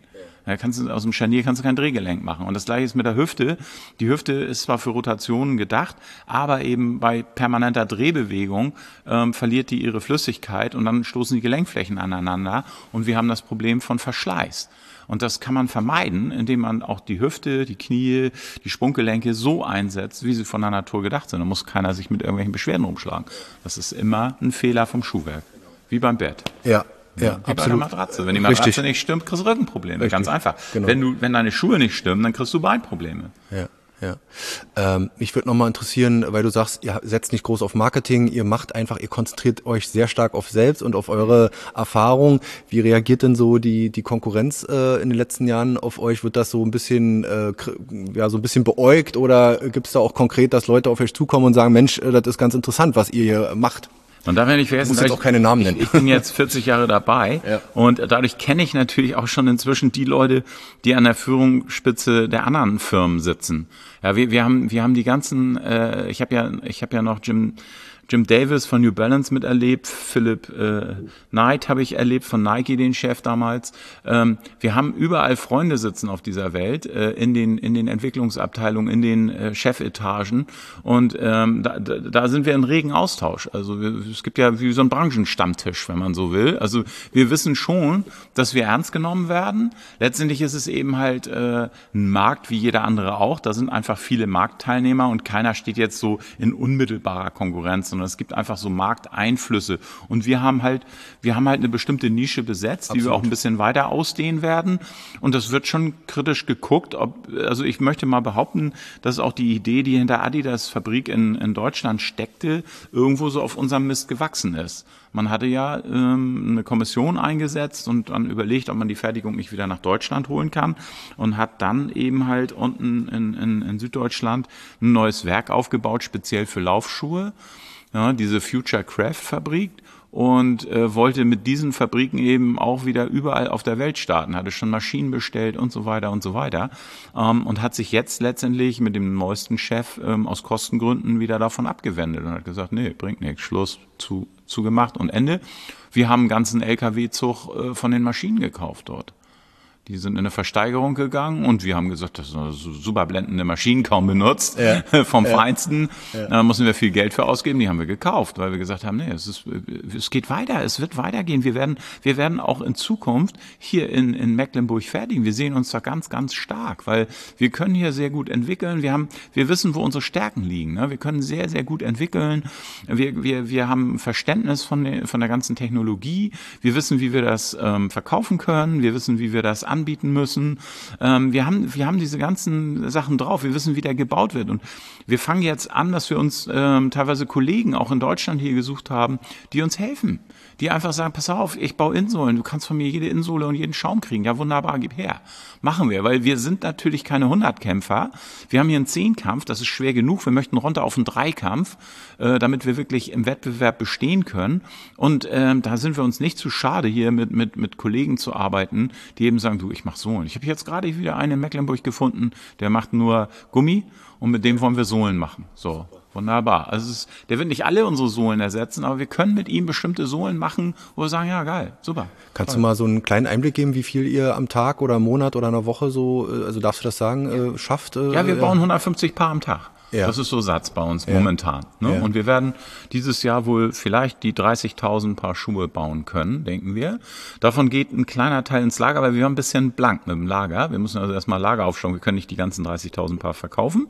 Da kannst du, aus dem Scharnier kannst du kein Drehgelenk machen. Und das Gleiche ist mit der Hüfte. Die Hüfte ist zwar für Rotationen gedacht, aber eben bei permanenter Drehbewegung ähm, verliert die ihre Flüssigkeit und dann stoßen die Gelenkflächen aneinander und wir haben das Problem von Verschleiß. Und das kann man vermeiden, indem man auch die Hüfte, die Knie, die Sprunggelenke so einsetzt, wie sie von der Natur gedacht sind. Da muss keiner sich mit irgendwelchen Beschwerden rumschlagen. Das ist immer ein Fehler vom Schuhwerk. Wie beim Bett. Ja. Ja, wie absolut. bei der Matratze. Wenn die Matratze Richtig. nicht stimmt, kriegst du Rückenprobleme. Richtig. Ganz einfach. Genau. Wenn du, wenn deine Schuhe nicht stimmen, dann kriegst du Beinprobleme. Ja. Ja. Ähm, mich würde nochmal interessieren, weil du sagst, ihr setzt nicht groß auf Marketing, ihr macht einfach, ihr konzentriert euch sehr stark auf selbst und auf eure Erfahrung. Wie reagiert denn so die die Konkurrenz äh, in den letzten Jahren auf euch? Wird das so ein bisschen äh, ja so ein bisschen beäugt oder gibt es da auch konkret, dass Leute auf euch zukommen und sagen, Mensch, äh, das ist ganz interessant, was ihr hier macht? Man darf ja nicht vergessen, muss jetzt auch keine Namen nennen. Ich, ich bin jetzt vierzig Jahre dabei ja. und dadurch kenne ich natürlich auch schon inzwischen die Leute, die an der Führungsspitze der anderen Firmen sitzen. Ja, wir, wir haben, wir haben die ganzen. Äh, ich habe ja, ich habe ja noch Jim. Jim Davis von New Balance miterlebt, Philip äh, Knight habe ich erlebt von Nike, den Chef damals. Ähm, wir haben überall Freunde sitzen auf dieser Welt, äh, in den in den Entwicklungsabteilungen, in den äh, Chefetagen und ähm, da, da, da sind wir in regen Austausch. Also wir, es gibt ja wie so einen Branchenstammtisch, wenn man so will. Also wir wissen schon, dass wir ernst genommen werden. Letztendlich ist es eben halt äh, ein Markt wie jeder andere auch. Da sind einfach viele Marktteilnehmer und keiner steht jetzt so in unmittelbarer Konkurrenz, sondern es gibt einfach so Markteinflüsse. Und wir haben halt, wir haben halt eine bestimmte Nische besetzt, Absolut. Die wir auch ein bisschen weiter ausdehnen werden. Und das wird schon kritisch geguckt. Ob, also ich möchte mal behaupten, dass auch die Idee, die hinter Adidas Fabrik in, in Deutschland steckte, irgendwo so auf unserem Mist gewachsen ist. Man hatte ja ähm, eine Kommission eingesetzt und dann überlegt, ob man die Fertigung nicht wieder nach Deutschland holen kann und hat dann eben halt unten in, in, in Süddeutschland ein neues Werk aufgebaut, speziell für Laufschuhe. Ja, diese Future Craft Fabrik und äh, wollte mit diesen Fabriken eben auch wieder überall auf der Welt starten, hatte schon Maschinen bestellt und so weiter und so weiter ähm, und hat sich jetzt letztendlich mit dem neuesten Chef ähm, aus Kostengründen wieder davon abgewendet und hat gesagt, nee, bringt nichts, Schluss, zu, zugemacht und Ende. Wir haben einen ganzen L K W-Zug äh, von den Maschinen gekauft dort. Die sind in eine Versteigerung gegangen und wir haben gesagt, das sind super blendende Maschinen, kaum benutzt, ja. vom ja. Feinsten. Ja. Da müssen wir viel Geld für ausgeben, die haben wir gekauft, weil wir gesagt haben, nee, es ist, es geht weiter, es wird weitergehen. Wir werden, wir werden auch in Zukunft hier in, in Mecklenburg fertigen. Wir sehen uns da ganz, ganz stark, weil wir können hier sehr gut entwickeln. Wir haben, wir wissen, wo unsere Stärken liegen. Ne? Wir können sehr, sehr gut entwickeln. Wir, wir, wir haben Verständnis von der, von der ganzen Technologie. Wir wissen, wie wir das ähm, verkaufen können. Wir wissen, wie wir das anbieten müssen. Ähm, wir haben, wir haben diese ganzen Sachen drauf. Wir wissen, wie der gebaut wird. Und wir fangen jetzt an, dass wir uns ähm, teilweise Kollegen auch in Deutschland hier gesucht haben, die uns helfen. Die einfach sagen, pass auf, ich baue Insolen. Du kannst von mir jede Insole und jeden Schaum kriegen. Ja, wunderbar, gib her. Machen wir, weil wir sind natürlich keine Hundertkämpfer. Wir haben hier einen Zehnkampf, das ist schwer genug. Wir möchten runter auf einen Dreikampf, äh, damit wir wirklich im Wettbewerb bestehen können. Und äh, da sind wir uns nicht zu schade, hier mit mit mit Kollegen zu arbeiten, die eben sagen, du, ich mach Sohlen. Ich habe jetzt gerade wieder einen in Mecklenburg gefunden, der macht nur Gummi und mit dem wollen wir Sohlen machen. So. Wunderbar. Also es ist, der wird nicht alle unsere Sohlen ersetzen, aber wir können mit ihm bestimmte Sohlen machen, wo wir sagen, ja geil, super. Kannst toll. Du mal so einen kleinen Einblick geben, wie viel ihr am Tag oder im Monat oder einer Woche so, also darfst du das sagen, äh, schafft? Äh, ja, wir bauen hundertfünfzig Paar am Tag. Ja. Das ist so Satz bei uns ja. momentan. Ne? Ja. Und wir werden dieses Jahr wohl vielleicht die dreißigtausend Paar Schuhe bauen können, denken wir. Davon geht ein kleiner Teil ins Lager, weil wir haben ein bisschen blank mit dem Lager. Wir müssen also erstmal Lager aufstellen. Wir können nicht die ganzen dreißigtausend Paar verkaufen.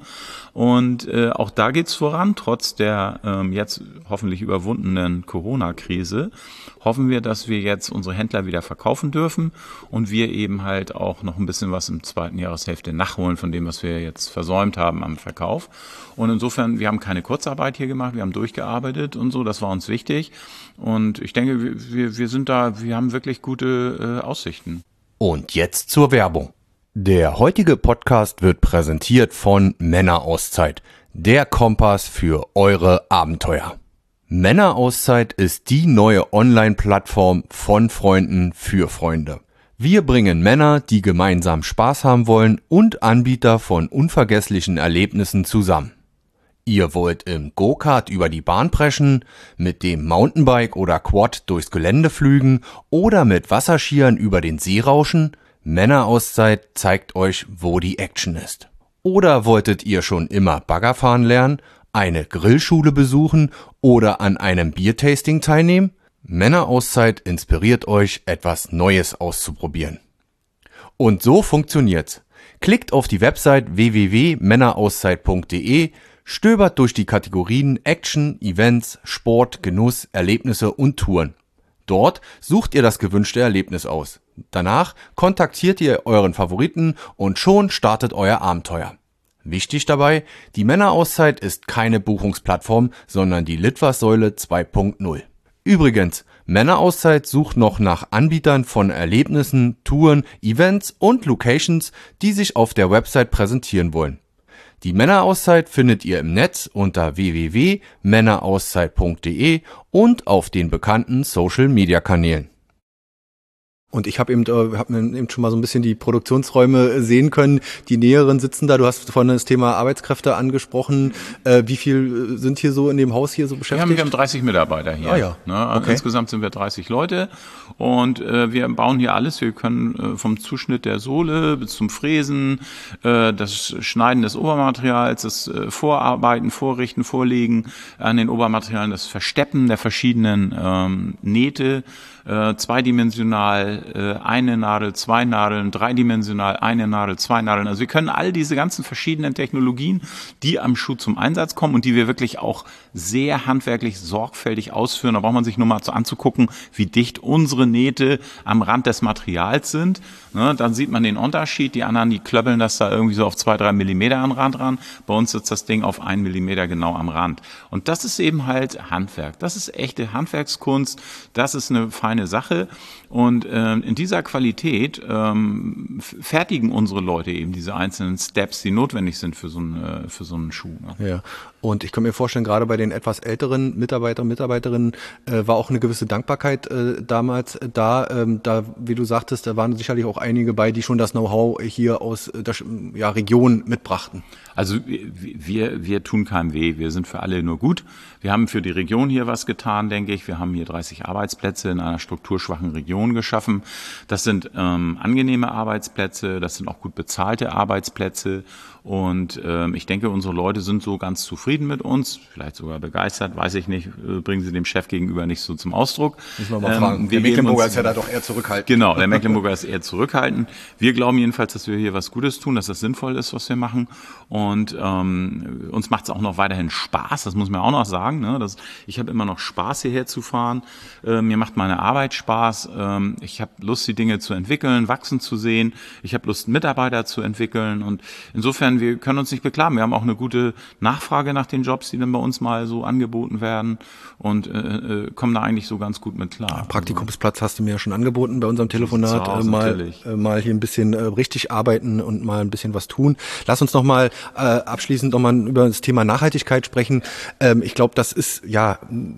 Und äh, auch da geht's voran, trotz der ähm, jetzt hoffentlich überwundenen Corona-Krise. Hoffen wir, dass wir jetzt unsere Händler wieder verkaufen dürfen und wir eben halt auch noch ein bisschen was im zweiten Jahreshälfte nachholen von dem, was wir jetzt versäumt haben am Verkauf. Und insofern, wir haben keine Kurzarbeit hier gemacht, wir haben durchgearbeitet und so, das war uns wichtig. Und ich denke, wir, wir sind da, wir haben wirklich gute äh, Aussichten. Und jetzt zur Werbung. Der heutige Podcast wird präsentiert von Männerauszeit, der Kompass für eure Abenteuer. Männerauszeit ist die neue Online-Plattform von Freunden für Freunde. Wir bringen Männer, die gemeinsam Spaß haben wollen, und Anbieter von unvergesslichen Erlebnissen zusammen. Ihr wollt im Go-Kart über die Bahn preschen, mit dem Mountainbike oder Quad durchs Gelände flügen oder mit Wasserskiern über den See rauschen? Männerauszeit zeigt euch, wo die Action ist. Oder wolltet ihr schon immer Baggerfahren lernen, eine Grillschule besuchen oder an einem Biertasting teilnehmen? Männerauszeit inspiriert euch, etwas Neues auszuprobieren. Und so funktioniert's. Klickt auf die Website w w w punkt männerauszeit punkt d e, stöbert durch die Kategorien Action, Events, Sport, Genuss, Erlebnisse und Touren. Dort sucht ihr das gewünschte Erlebnis aus. Danach kontaktiert ihr euren Favoriten und schon startet euer Abenteuer. Wichtig dabei, die Männerauszeit ist keine Buchungsplattform, sondern die Litfaßsäule zwei punkt null. Übrigens, Männerauszeit sucht noch nach Anbietern von Erlebnissen, Touren, Events und Locations, die sich auf der Website präsentieren wollen. Die Männerauszeit findet ihr im Netz unter w w w punkt männerauszeit punkt d e und auf den bekannten Social-Media-Kanälen. Und ich habe eben, äh, hab mir eben schon mal so ein bisschen die Produktionsräume sehen können. Die Näheren sitzen da. Du hast vorhin das Thema Arbeitskräfte angesprochen. Äh, wie viel sind hier so in dem Haus hier so beschäftigt? Wir haben, wir haben dreißig Mitarbeiter hier. Ah, ja. Ne? Also okay. Insgesamt sind wir dreißig Leute und äh, wir bauen hier alles. Wir können äh, vom Zuschnitt der Sohle bis zum Fräsen, äh, das Schneiden des Obermaterials, das äh, Vorarbeiten, Vorrichten, Vorlegen an den Obermaterialien, das Versteppen der verschiedenen ähm, Nähte, äh, zweidimensional, äh, eine Nadel, zwei Nadeln, dreidimensional, eine Nadel, zwei Nadeln. Also wir können all diese ganzen verschiedenen Technologien, die am Schuh zum Einsatz kommen und die wir wirklich auch sehr handwerklich sorgfältig ausführen. Da braucht man sich nur mal so anzugucken, wie dicht unsere Nähte am Rand des Materials sind. Ne, dann sieht man den Unterschied. Die anderen, die klöppeln das da irgendwie so auf zwei, drei Millimeter am Rand ran. Bei uns sitzt das Ding auf einen Millimeter genau am Rand. Und das ist eben halt Handwerk. Das ist echte Handwerkskunst. Das ist eine feine Sache. Und äh, in dieser Qualität ähm, fertigen unsere Leute eben diese einzelnen Steps, die notwendig sind für so einen, äh, für so einen Schuh. Ne? Ja. Und ich kann mir vorstellen, gerade bei den etwas älteren Mitarbeiter und Mitarbeiterinnen äh, war auch eine gewisse Dankbarkeit äh, damals da. Ähm, da, wie du sagtest, da waren sicherlich auch einige bei, die schon das Know-how hier aus der ja, Region mitbrachten. Also wir, wir tun keinem weh, wir sind für alle nur gut. Wir haben für die Region hier was getan, denke ich. Wir haben hier dreißig Arbeitsplätze in einer strukturschwachen Region geschaffen. Das sind ähm, angenehme Arbeitsplätze, das sind auch gut bezahlte Arbeitsplätze. Und ähm, ich denke, unsere Leute sind so ganz zufrieden mit uns, vielleicht sogar begeistert, weiß ich nicht, äh, bringen sie dem Chef gegenüber nicht so zum Ausdruck. Müssen wir mal ähm, fragen. Der Mecklenburger ist ja da doch eher zurückhaltend. Genau, der Mecklenburger ist eher zurückhaltend. Wir glauben jedenfalls, dass wir hier was Gutes tun, dass das sinnvoll ist, was wir machen. Und ähm, uns macht es auch noch weiterhin Spaß, das muss man auch noch sagen. Ne? Das, ich habe immer noch Spaß, hierher zu fahren. Äh, mir macht meine Arbeit Spaß. Ähm, ich habe Lust, die Dinge zu entwickeln, wachsen zu sehen. Ich habe Lust, Mitarbeiter zu entwickeln. Und insofern, wir können uns nicht beklagen. Wir haben auch eine gute Nachfrage nach den Jobs, die dann bei uns mal so angeboten werden und äh, kommen da eigentlich so ganz gut mit klar. Praktikumsplatz hast du mir ja schon angeboten bei unserem Telefonat. Aus, äh, mal, äh, mal hier ein bisschen äh, richtig arbeiten und mal ein bisschen was tun. Lass uns noch mal äh, abschließend noch mal über das Thema Nachhaltigkeit sprechen. Ähm, ich glaube, das ist ja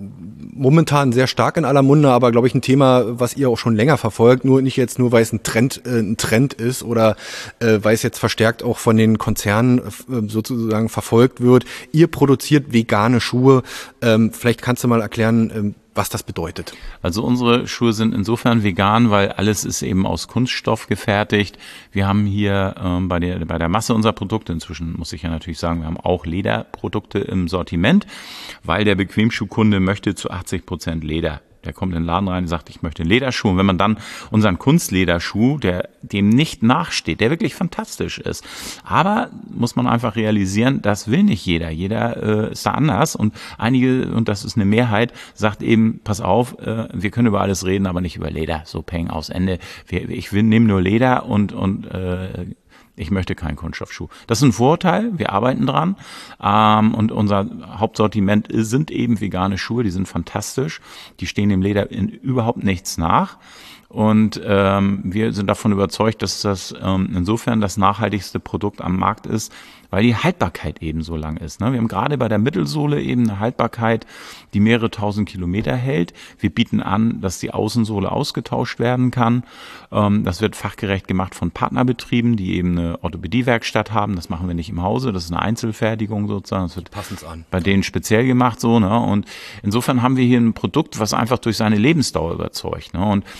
momentan sehr stark in aller Munde, aber glaube ich ein Thema, was ihr auch schon länger verfolgt. Nur nicht jetzt nur, weil es ein Trend, äh, ein Trend ist oder äh, weil es jetzt verstärkt auch von den Konzernen sozusagen verfolgt wird. Ihr produziert vegane Schuhe. Ähm, vielleicht kannst du mal erklären, ähm, was das bedeutet. Also unsere Schuhe sind insofern vegan, weil alles ist eben aus Kunststoff gefertigt. Wir haben hier ähm, bei der bei der Masse unserer Produkte, inzwischen muss ich ja natürlich sagen, wir haben auch Lederprodukte im Sortiment, weil der Bequemschuhkunde möchte zu achtzig Prozent Leder. Der kommt in den Laden rein und sagt, ich möchte einen Lederschuh. Und wenn man dann unseren Kunstlederschuh, der dem nicht nachsteht, der wirklich fantastisch ist. Aber muss man einfach realisieren, das will nicht jeder. Jeder äh, ist da anders. Und einige, und das ist eine Mehrheit, sagt eben, pass auf, äh, wir können über alles reden, aber nicht über Leder. So peng aus Ende. Wir, ich will, nehme nur Leder und, und äh, ich möchte keinen Kunststoffschuh. Das ist ein Vorteil, wir arbeiten dran ähm, und unser Hauptsortiment sind eben vegane Schuhe, die sind fantastisch, die stehen dem Leder in überhaupt nichts nach und ähm, wir sind davon überzeugt, dass das ähm, insofern das nachhaltigste Produkt am Markt ist, weil die Haltbarkeit eben so lang ist. Ne? Wir haben gerade bei der Mittelsohle eben eine Haltbarkeit, die mehrere tausend Kilometer hält. Wir bieten an, dass die Außensohle ausgetauscht werden kann. Ähm, das wird fachgerecht gemacht von Partnerbetrieben, die eben eine Orthopädiewerkstatt haben. Das machen wir nicht im Hause, das ist eine Einzelfertigung sozusagen. Das wird Passend's an. Bei denen speziell gemacht so. Ne? Und insofern haben wir hier ein Produkt, was einfach durch seine Lebensdauer überzeugt. Ne? Und äh,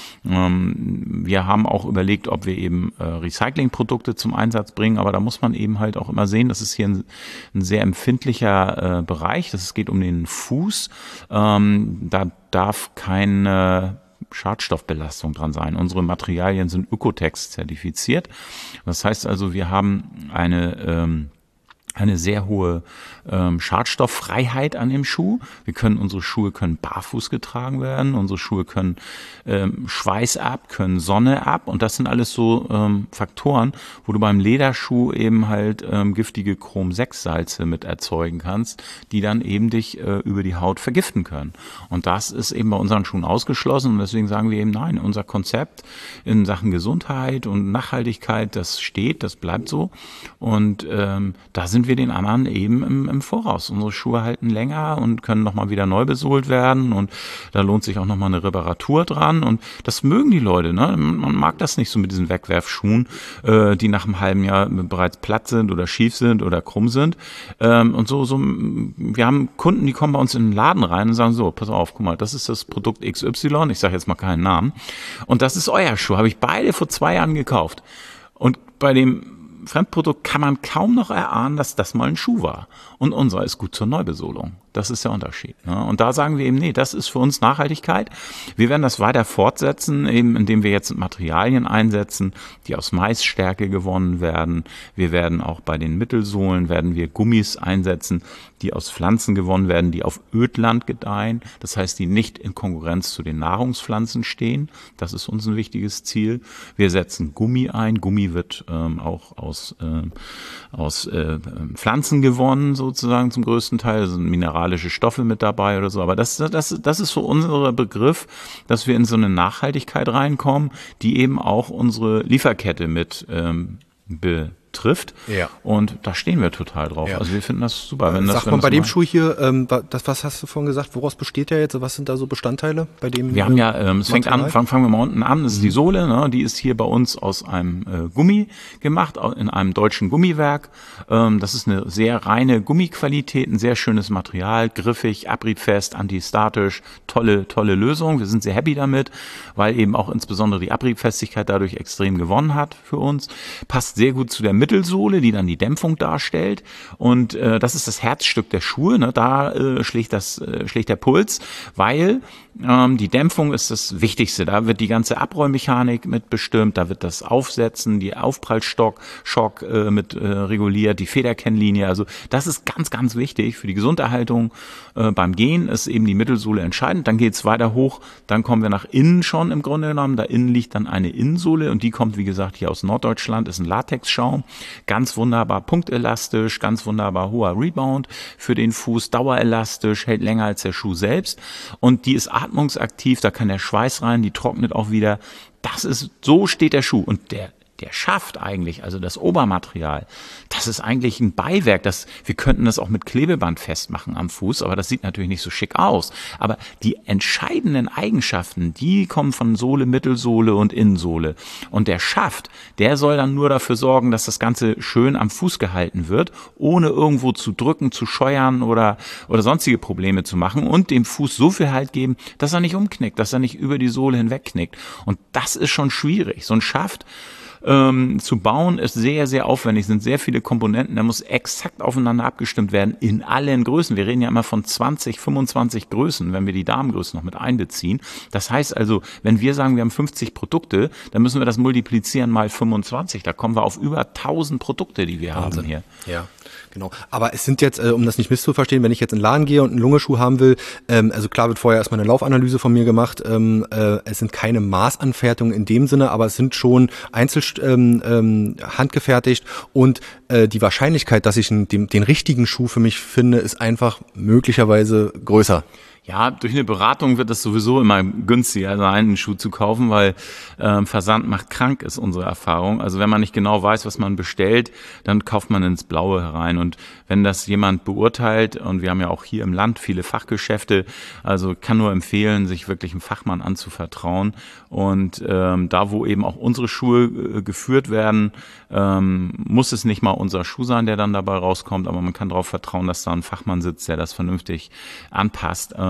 Ähm, wir haben auch überlegt, ob wir eben äh, Recyclingprodukte zum Einsatz bringen, aber da muss man eben halt auch immer sehen, das ist hier ein, ein sehr empfindlicher äh, Bereich, das geht um den Fuß, ähm, da darf keine Schadstoffbelastung dran sein. Unsere Materialien sind Ökotex zertifiziert. Das heißt also, wir haben eine ähm, eine sehr hohe ähm, Schadstofffreiheit an dem Schuh. Wir können, unsere Schuhe können barfuß getragen werden, unsere Schuhe können ähm, Schweiß ab, können Sonne ab und das sind alles so ähm, Faktoren, wo du beim Lederschuh eben halt ähm, giftige Chrom sechs Salze mit erzeugen kannst, die dann eben dich äh, über die Haut vergiften können. Und das ist eben bei unseren Schuhen ausgeschlossen und deswegen sagen wir eben, nein, unser Konzept in Sachen Gesundheit und Nachhaltigkeit, das steht, das bleibt so und ähm, da sind wir den anderen eben im, im Voraus. Unsere Schuhe halten länger und können nochmal wieder neu besohlt werden und da lohnt sich auch nochmal eine Reparatur dran und das mögen die Leute. Ne? Man mag das nicht so mit diesen Wegwerfschuhen, äh, die nach einem halben Jahr bereits platt sind oder schief sind oder krumm sind. Ähm, und so, so, wir haben Kunden, die kommen bei uns in den Laden rein und sagen so, pass auf, guck mal, das ist das Produkt X Y, ich sage jetzt mal keinen Namen und das ist euer Schuh, habe ich beide vor zwei Jahren gekauft. Und bei dem Fremdprodukt kann man kaum noch erahnen, dass das mal ein Schuh war. Und unser ist gut zur Neubesohlung. Das ist der Unterschied. Ne? Und da sagen wir eben, nee, das ist für uns Nachhaltigkeit. Wir werden das weiter fortsetzen, eben indem wir jetzt Materialien einsetzen, die aus Maisstärke gewonnen werden. Wir werden auch bei den Mittelsohlen werden wir Gummis einsetzen, die aus Pflanzen gewonnen werden, die auf Ödland gedeihen. Das heißt, die nicht in Konkurrenz zu den Nahrungspflanzen stehen. Das ist uns ein wichtiges Ziel. Wir setzen Gummi ein. Gummi wird ähm, auch aus, äh, aus äh, Pflanzen gewonnen, sozusagen zum größten Teil. Das sind mineralische Stoffe mit dabei oder so. Aber das, das, das ist so unser Begriff, dass wir in so eine Nachhaltigkeit reinkommen, die eben auch unsere Lieferkette mit ähm, betrifft. Ja. Und da stehen wir total drauf. Ja. Also wir finden das super. Wenn das, Sag wenn mal, das bei dem mal Schuh hier, ähm, das, was hast du vorhin gesagt, woraus besteht der jetzt? Was sind da so Bestandteile bei dem? Wir haben ja, ähm, es fängt an, fangen, fangen wir mal unten an, das ist die Sohle, ne? Die ist hier bei uns aus einem äh, Gummi gemacht, in einem deutschen Gummiwerk. Ähm, das ist eine sehr reine Gummiqualität, ein sehr schönes Material, griffig, abriebfest, antistatisch, tolle, tolle Lösung. Wir sind sehr happy damit, weil eben auch insbesondere die Abriebfestigkeit dadurch extrem gewonnen hat für uns. Passt sehr gut zu der Mittelsohle, die dann die Dämpfung darstellt. Und äh, das ist das Herzstück der Schuhe. Ne? Da äh, schlägt das äh, schlägt der Puls, weil ähm, die Dämpfung ist das Wichtigste. Da wird die ganze Abrollmechanik mit bestimmt, da wird das Aufsetzen, die Aufprallstock, Schock äh, mit äh, reguliert, die Federkennlinie. Also das ist ganz, ganz wichtig für die Gesunderhaltung. Äh, beim Gehen ist eben die Mittelsohle entscheidend. Dann geht's weiter hoch, dann kommen wir nach innen schon im Grunde genommen. Da innen liegt dann eine Innensohle und die kommt, wie gesagt, hier aus Norddeutschland, ist ein Latexschaum. Ganz wunderbar punktelastisch, ganz wunderbar hoher Rebound für den Fuß, dauerelastisch, hält länger als der Schuh selbst und die ist atmungsaktiv, da kann der Schweiß rein, die trocknet auch wieder. Das ist, so steht der Schuh und der Der Schaft eigentlich, also das Obermaterial, das ist eigentlich ein Beiwerk. Das, wir könnten das auch mit Klebeband festmachen am Fuß, aber das sieht natürlich nicht so schick aus. Aber die entscheidenden Eigenschaften, die kommen von Sohle, Mittelsohle und Innensohle. Und der Schaft, der soll dann nur dafür sorgen, dass das Ganze schön am Fuß gehalten wird, ohne irgendwo zu drücken, zu scheuern oder, oder sonstige Probleme zu machen und dem Fuß so viel Halt geben, dass er nicht umknickt, dass er nicht über die Sohle hinwegknickt. Und das ist schon schwierig. So ein Schaft Ähm, zu bauen ist sehr, sehr aufwendig, sind sehr viele Komponenten, der muss exakt aufeinander abgestimmt werden in allen Größen. Wir reden ja immer von zwanzig, fünfundzwanzig Größen, wenn wir die Damengrößen noch mit einbeziehen. Das heißt also, wenn wir sagen, wir haben fünfzig Produkte, dann müssen wir das multiplizieren mal fünfundzwanzig. Da kommen wir auf über tausend Produkte, die wir Wahnsinn. haben hier. Ja. Genau. Aber es sind jetzt, äh, um das nicht misszuverstehen, wenn ich jetzt in den Laden gehe und einen Lungeschuh haben will, ähm, also klar wird vorher erstmal eine Laufanalyse von mir gemacht, ähm, äh, es sind keine Maßanfertigungen in dem Sinne, aber es sind schon einzeln ähm, ähm, handgefertigt und äh, die Wahrscheinlichkeit, dass ich einen, den, den richtigen Schuh für mich finde, ist einfach möglicherweise größer. Ja, durch eine Beratung wird es sowieso immer günstiger sein, einen Schuh zu kaufen, weil ähm, Versand macht krank, ist unsere Erfahrung. Also wenn man nicht genau weiß, was man bestellt, dann kauft man ins Blaue herein. Und wenn das jemand beurteilt, und wir haben ja auch hier im Land viele Fachgeschäfte, also kann nur empfehlen, sich wirklich einem Fachmann anzuvertrauen. Und ähm, da, wo eben auch unsere Schuhe äh, geführt werden, ähm, muss es nicht mal unser Schuh sein, der dann dabei rauskommt, aber man kann darauf vertrauen, dass da ein Fachmann sitzt, der das vernünftig anpasst. Ähm,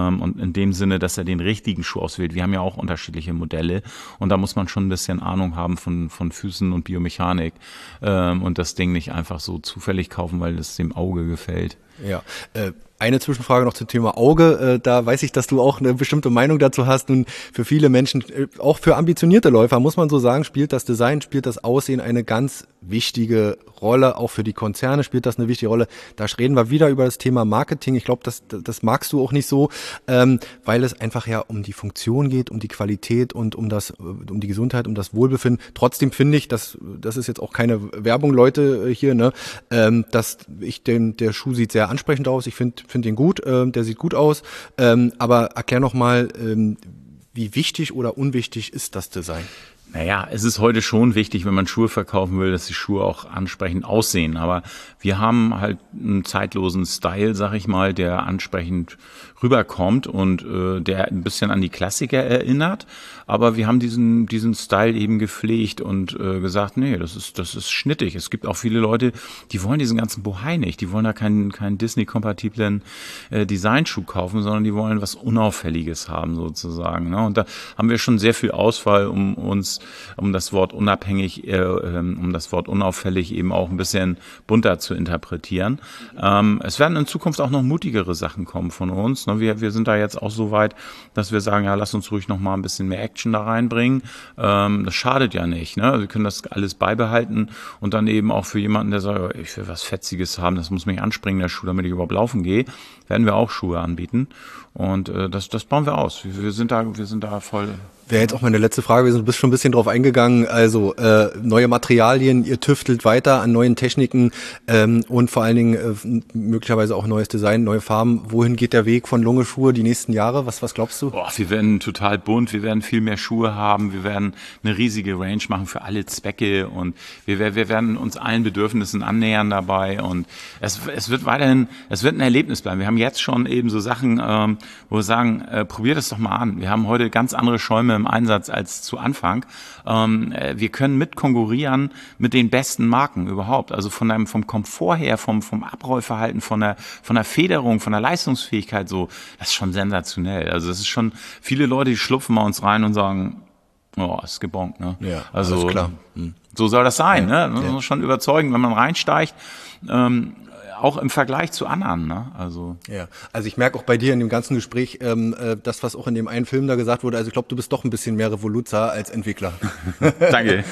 ähm, und in dem Sinne, dass er den richtigen Schuh auswählt. Wir haben ja auch unterschiedliche Modelle und da muss man schon ein bisschen Ahnung haben von, von Füßen und Biomechanik ähm, und das Ding nicht einfach so zufällig kaufen, weil es dem Auge gefällt. Ja, äh, eine Zwischenfrage noch zum Thema Auge. Äh, da weiß ich, dass du auch eine bestimmte Meinung dazu hast. Nun, für viele Menschen, äh, auch für ambitionierte Läufer, muss man so sagen, spielt das Design, spielt das Aussehen eine ganz wichtige Rolle. Auch für die Konzerne spielt das eine wichtige Rolle. Da reden wir wieder über das Thema Marketing. Ich glaube, das, das magst du auch nicht so, ähm, weil es einfach ja um die Funktion geht, um die Qualität und um das, um die Gesundheit, um das Wohlbefinden. Trotzdem finde ich, dass das ist jetzt auch keine Werbung, Leute, hier, ne, ähm, dass ich den, der Schuh sieht sehr ansprechend aus. Ich finde finde den gut, äh, der sieht gut aus. Ähm, aber erklär noch mal, ähm, wie wichtig oder unwichtig ist das Design? Naja, es ist heute schon wichtig, wenn man Schuhe verkaufen will, dass die Schuhe auch ansprechend aussehen. Aber wir haben halt einen zeitlosen Style, sag ich mal, der ansprechend rüberkommt und äh, der ein bisschen an die Klassiker erinnert. Aber wir haben diesen diesen Style eben gepflegt und äh, gesagt, nee, das ist das ist schnittig. Es gibt auch viele Leute, die wollen diesen ganzen Bohai nicht. Die wollen da keinen keinen Disney-kompatiblen äh, Designschuh kaufen, sondern die wollen was Unauffälliges haben sozusagen. Ne? Und da haben wir schon sehr viel Auswahl, um uns um das Wort unabhängig, äh, um das Wort unauffällig eben auch ein bisschen bunter zu interpretieren. Ähm, es werden in Zukunft auch noch mutigere Sachen kommen von uns. Ne? Wir, wir sind da jetzt auch so weit, dass wir sagen, ja, lass uns ruhig noch mal ein bisschen mehr Action da reinbringen. Ähm, das schadet ja nicht. Ne? Wir können das alles beibehalten und dann eben auch für jemanden, der sagt, ich will was Fetziges haben, das muss mich anspringen, der Schuh, damit ich überhaupt laufen gehe, werden wir auch Schuhe anbieten. Und äh, das, das bauen wir aus. Wir, wir sind da, wir sind da voll. Wäre jetzt auch meine letzte Frage gewesen, du bist schon ein bisschen drauf eingegangen, also äh, neue Materialien, ihr tüftelt weiter an neuen Techniken ähm, und vor allen Dingen äh, möglicherweise auch neues Design, neue Farben. Wohin geht der Weg von Lunge Schuhe die nächsten Jahre? Was, was glaubst du? Boah, wir werden total bunt, wir werden viel mehr Schuhe haben, wir werden eine riesige Range machen für alle Zwecke und wir, wir werden uns allen Bedürfnissen annähern dabei und es, es wird weiterhin, es wird ein Erlebnis bleiben. Wir haben jetzt schon eben so Sachen, ähm, wo wir sagen, äh, probier das doch mal an. Wir haben heute ganz andere Schäume im Einsatz als zu Anfang. Ähm, wir können mit konkurrieren mit den besten Marken überhaupt. Also von einem, vom Komfort her, vom, vom Abrollverhalten, von der, von der Federung, von der Leistungsfähigkeit so, das ist schon sensationell. Also das ist schon, viele Leute, die schlupfen bei uns rein und sagen, oh, ist gebongt, ne? Ja, also, alles klar. Hm. So soll das sein, ja, ne? Man ja. muss schon überzeugen, wenn man reinsteigt, ähm, auch im Vergleich zu anderen, ne? Also ja, also ich merke auch bei dir in dem ganzen Gespräch, ähm, äh, das, was auch in dem einen Film da gesagt wurde, also ich glaube, du bist doch ein bisschen mehr Revoluzer als Entwickler. Danke.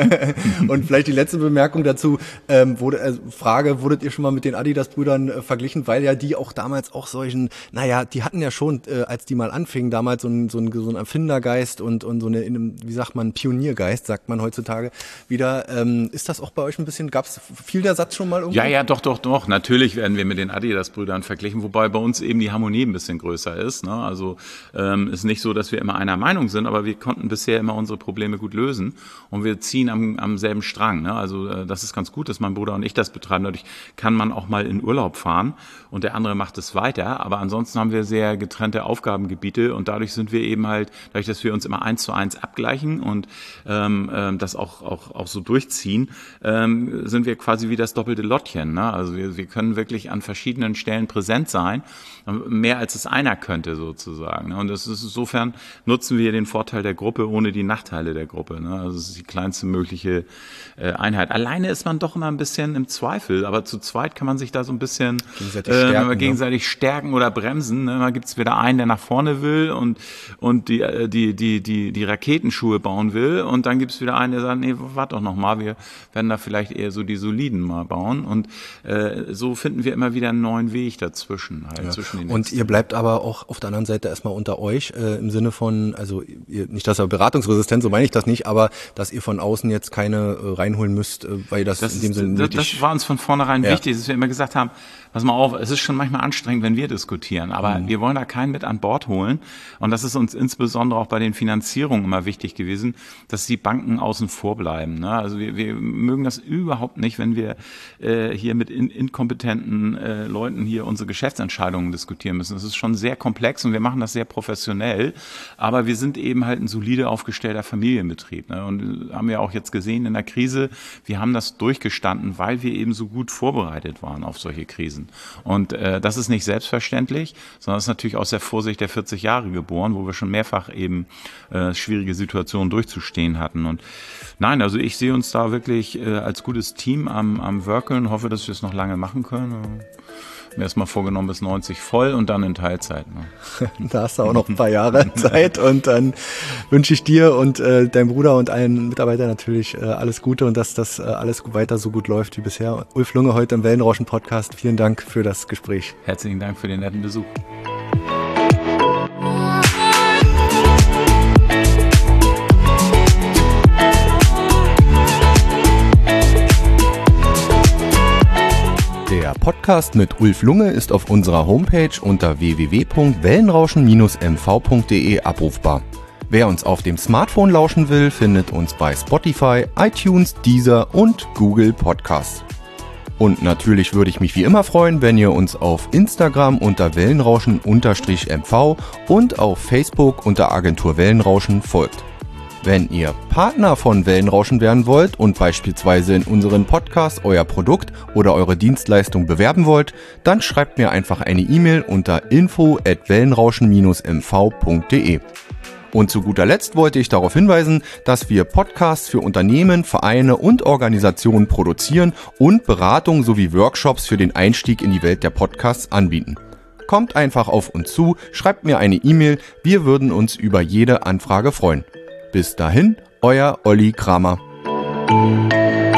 Und vielleicht die letzte Bemerkung dazu, ähm, wurde, äh, Frage, wurdet ihr schon mal mit den Adidas-Brüdern äh, verglichen, weil ja die auch damals auch solchen, naja, die hatten ja schon, äh, als die mal anfingen, damals so ein, so ein, so ein Erfindergeist und, und so eine, in einem, wie sagt man, Pioniergeist, sagt man heutzutage wieder. Ähm, ist das auch bei euch ein bisschen, gab es viel der Satz schon mal irgendwo? Ja, ja, doch, doch, doch. Natürlich werden wir mit den Adidas-Brüdern verglichen, wobei bei uns eben die Harmonie ein bisschen größer ist. Ne? Also ähm, ist nicht so, dass wir immer einer Meinung sind, aber wir konnten bisher immer unsere Probleme gut lösen und wir ziehen am, am selben Strang. Ne? Also äh, das ist ganz gut, dass mein Bruder und ich das betreiben. Dadurch kann man auch mal in Urlaub fahren und der andere macht es weiter. Aber ansonsten haben wir sehr getrennte Aufgabengebiete und dadurch sind wir eben halt, dadurch, dass wir uns immer eins zu eins abgleichen und ähm, ähm, das auch, auch, auch so durchziehen, ähm, sind wir quasi wie das doppelte Lottchen. Ne? Also wir, wir können wirklich an verschiedenen Stellen präsent sein, mehr als es einer könnte sozusagen. Und das ist insofern nutzen wir den Vorteil der Gruppe ohne die Nachteile der Gruppe. Also es ist die kleinste mögliche Einheit. Alleine ist man doch immer ein bisschen im Zweifel, aber zu zweit kann man sich da so ein bisschen gegenseitig stärken, äh, gegenseitig ne? stärken oder bremsen. Da gibt es wieder einen, der nach vorne will und, und die, die, die, die, die Raketenschuhe bauen will und dann gibt es wieder einen, der sagt, nee, warte doch noch mal, wir werden da vielleicht eher so die soliden mal bauen und äh, so finden wir immer wieder einen neuen Weg dazwischen. Halt, ja. zwischen den und ihr bleibt aber auch auf der anderen Seite erstmal unter euch, äh, im Sinne von, also ihr, nicht, dass ihr beratungsresistent, so meine ich das nicht, aber dass ihr von außen jetzt keine äh, reinholen müsst, äh, weil das, das in dem ist, Sinne nötig. Das war uns von vornherein ja. wichtig, dass wir immer gesagt haben, pass mal auf, es ist schon manchmal anstrengend, wenn wir diskutieren, aber mhm. wir wollen da keinen mit an Bord holen und das ist uns insbesondere auch bei den Finanzierungen immer wichtig gewesen, dass die Banken außen vor bleiben. Ne? Also wir, wir mögen das überhaupt nicht, wenn wir äh, hier mit in, inkompetenten kompetenten äh, Leuten hier unsere Geschäftsentscheidungen diskutieren müssen. Das ist schon sehr komplex und wir machen das sehr professionell, aber wir sind eben halt ein solide aufgestellter Familienbetrieb. Ne? Und haben wir auch jetzt gesehen in der Krise, wir haben das durchgestanden, weil wir eben so gut vorbereitet waren auf solche Krisen. Und äh, das ist nicht selbstverständlich, sondern es ist natürlich aus der Vorsicht der vierzig Jahre geboren, wo wir schon mehrfach eben äh, schwierige Situationen durchzustehen hatten. Und nein, also ich sehe uns da wirklich äh, als gutes Team am, am Workeln, hoffe, dass wir es noch lange machen können. Mir erstmal vorgenommen bis neunzig voll und dann in Teilzeit. Ne? Da hast du auch noch ein paar Jahre Zeit und dann wünsche ich dir und äh, deinem Bruder und allen Mitarbeitern natürlich äh, alles Gute und dass das äh, alles weiter so gut läuft wie bisher. Ulf Lunge heute im Wellenrauschen-Podcast. Vielen Dank für das Gespräch. Herzlichen Dank für den netten Besuch. Der Podcast mit Ulf Lunge ist auf unserer Homepage unter w w w punkt wellenrauschen Bindestrich m v punkt d e abrufbar. Wer uns auf dem Smartphone lauschen will, findet uns bei Spotify, iTunes, Deezer und Google Podcasts. Und natürlich würde ich mich wie immer freuen, wenn ihr uns auf Instagram unter wellenrauschen-m v und auf Facebook unter Agentur Wellenrauschen folgt. Wenn ihr Partner von Wellenrauschen werden wollt und beispielsweise in unseren Podcast euer Produkt oder eure Dienstleistung bewerben wollt, dann schreibt mir einfach eine E-Mail unter info at wellenrauschen Bindestrich m v punkt d e. Und zu guter Letzt wollte ich darauf hinweisen, dass wir Podcasts für Unternehmen, Vereine und Organisationen produzieren und Beratung sowie Workshops für den Einstieg in die Welt der Podcasts anbieten. Kommt einfach auf uns zu, schreibt mir eine E-Mail, wir würden uns über jede Anfrage freuen. Bis dahin, euer Olli Kramer.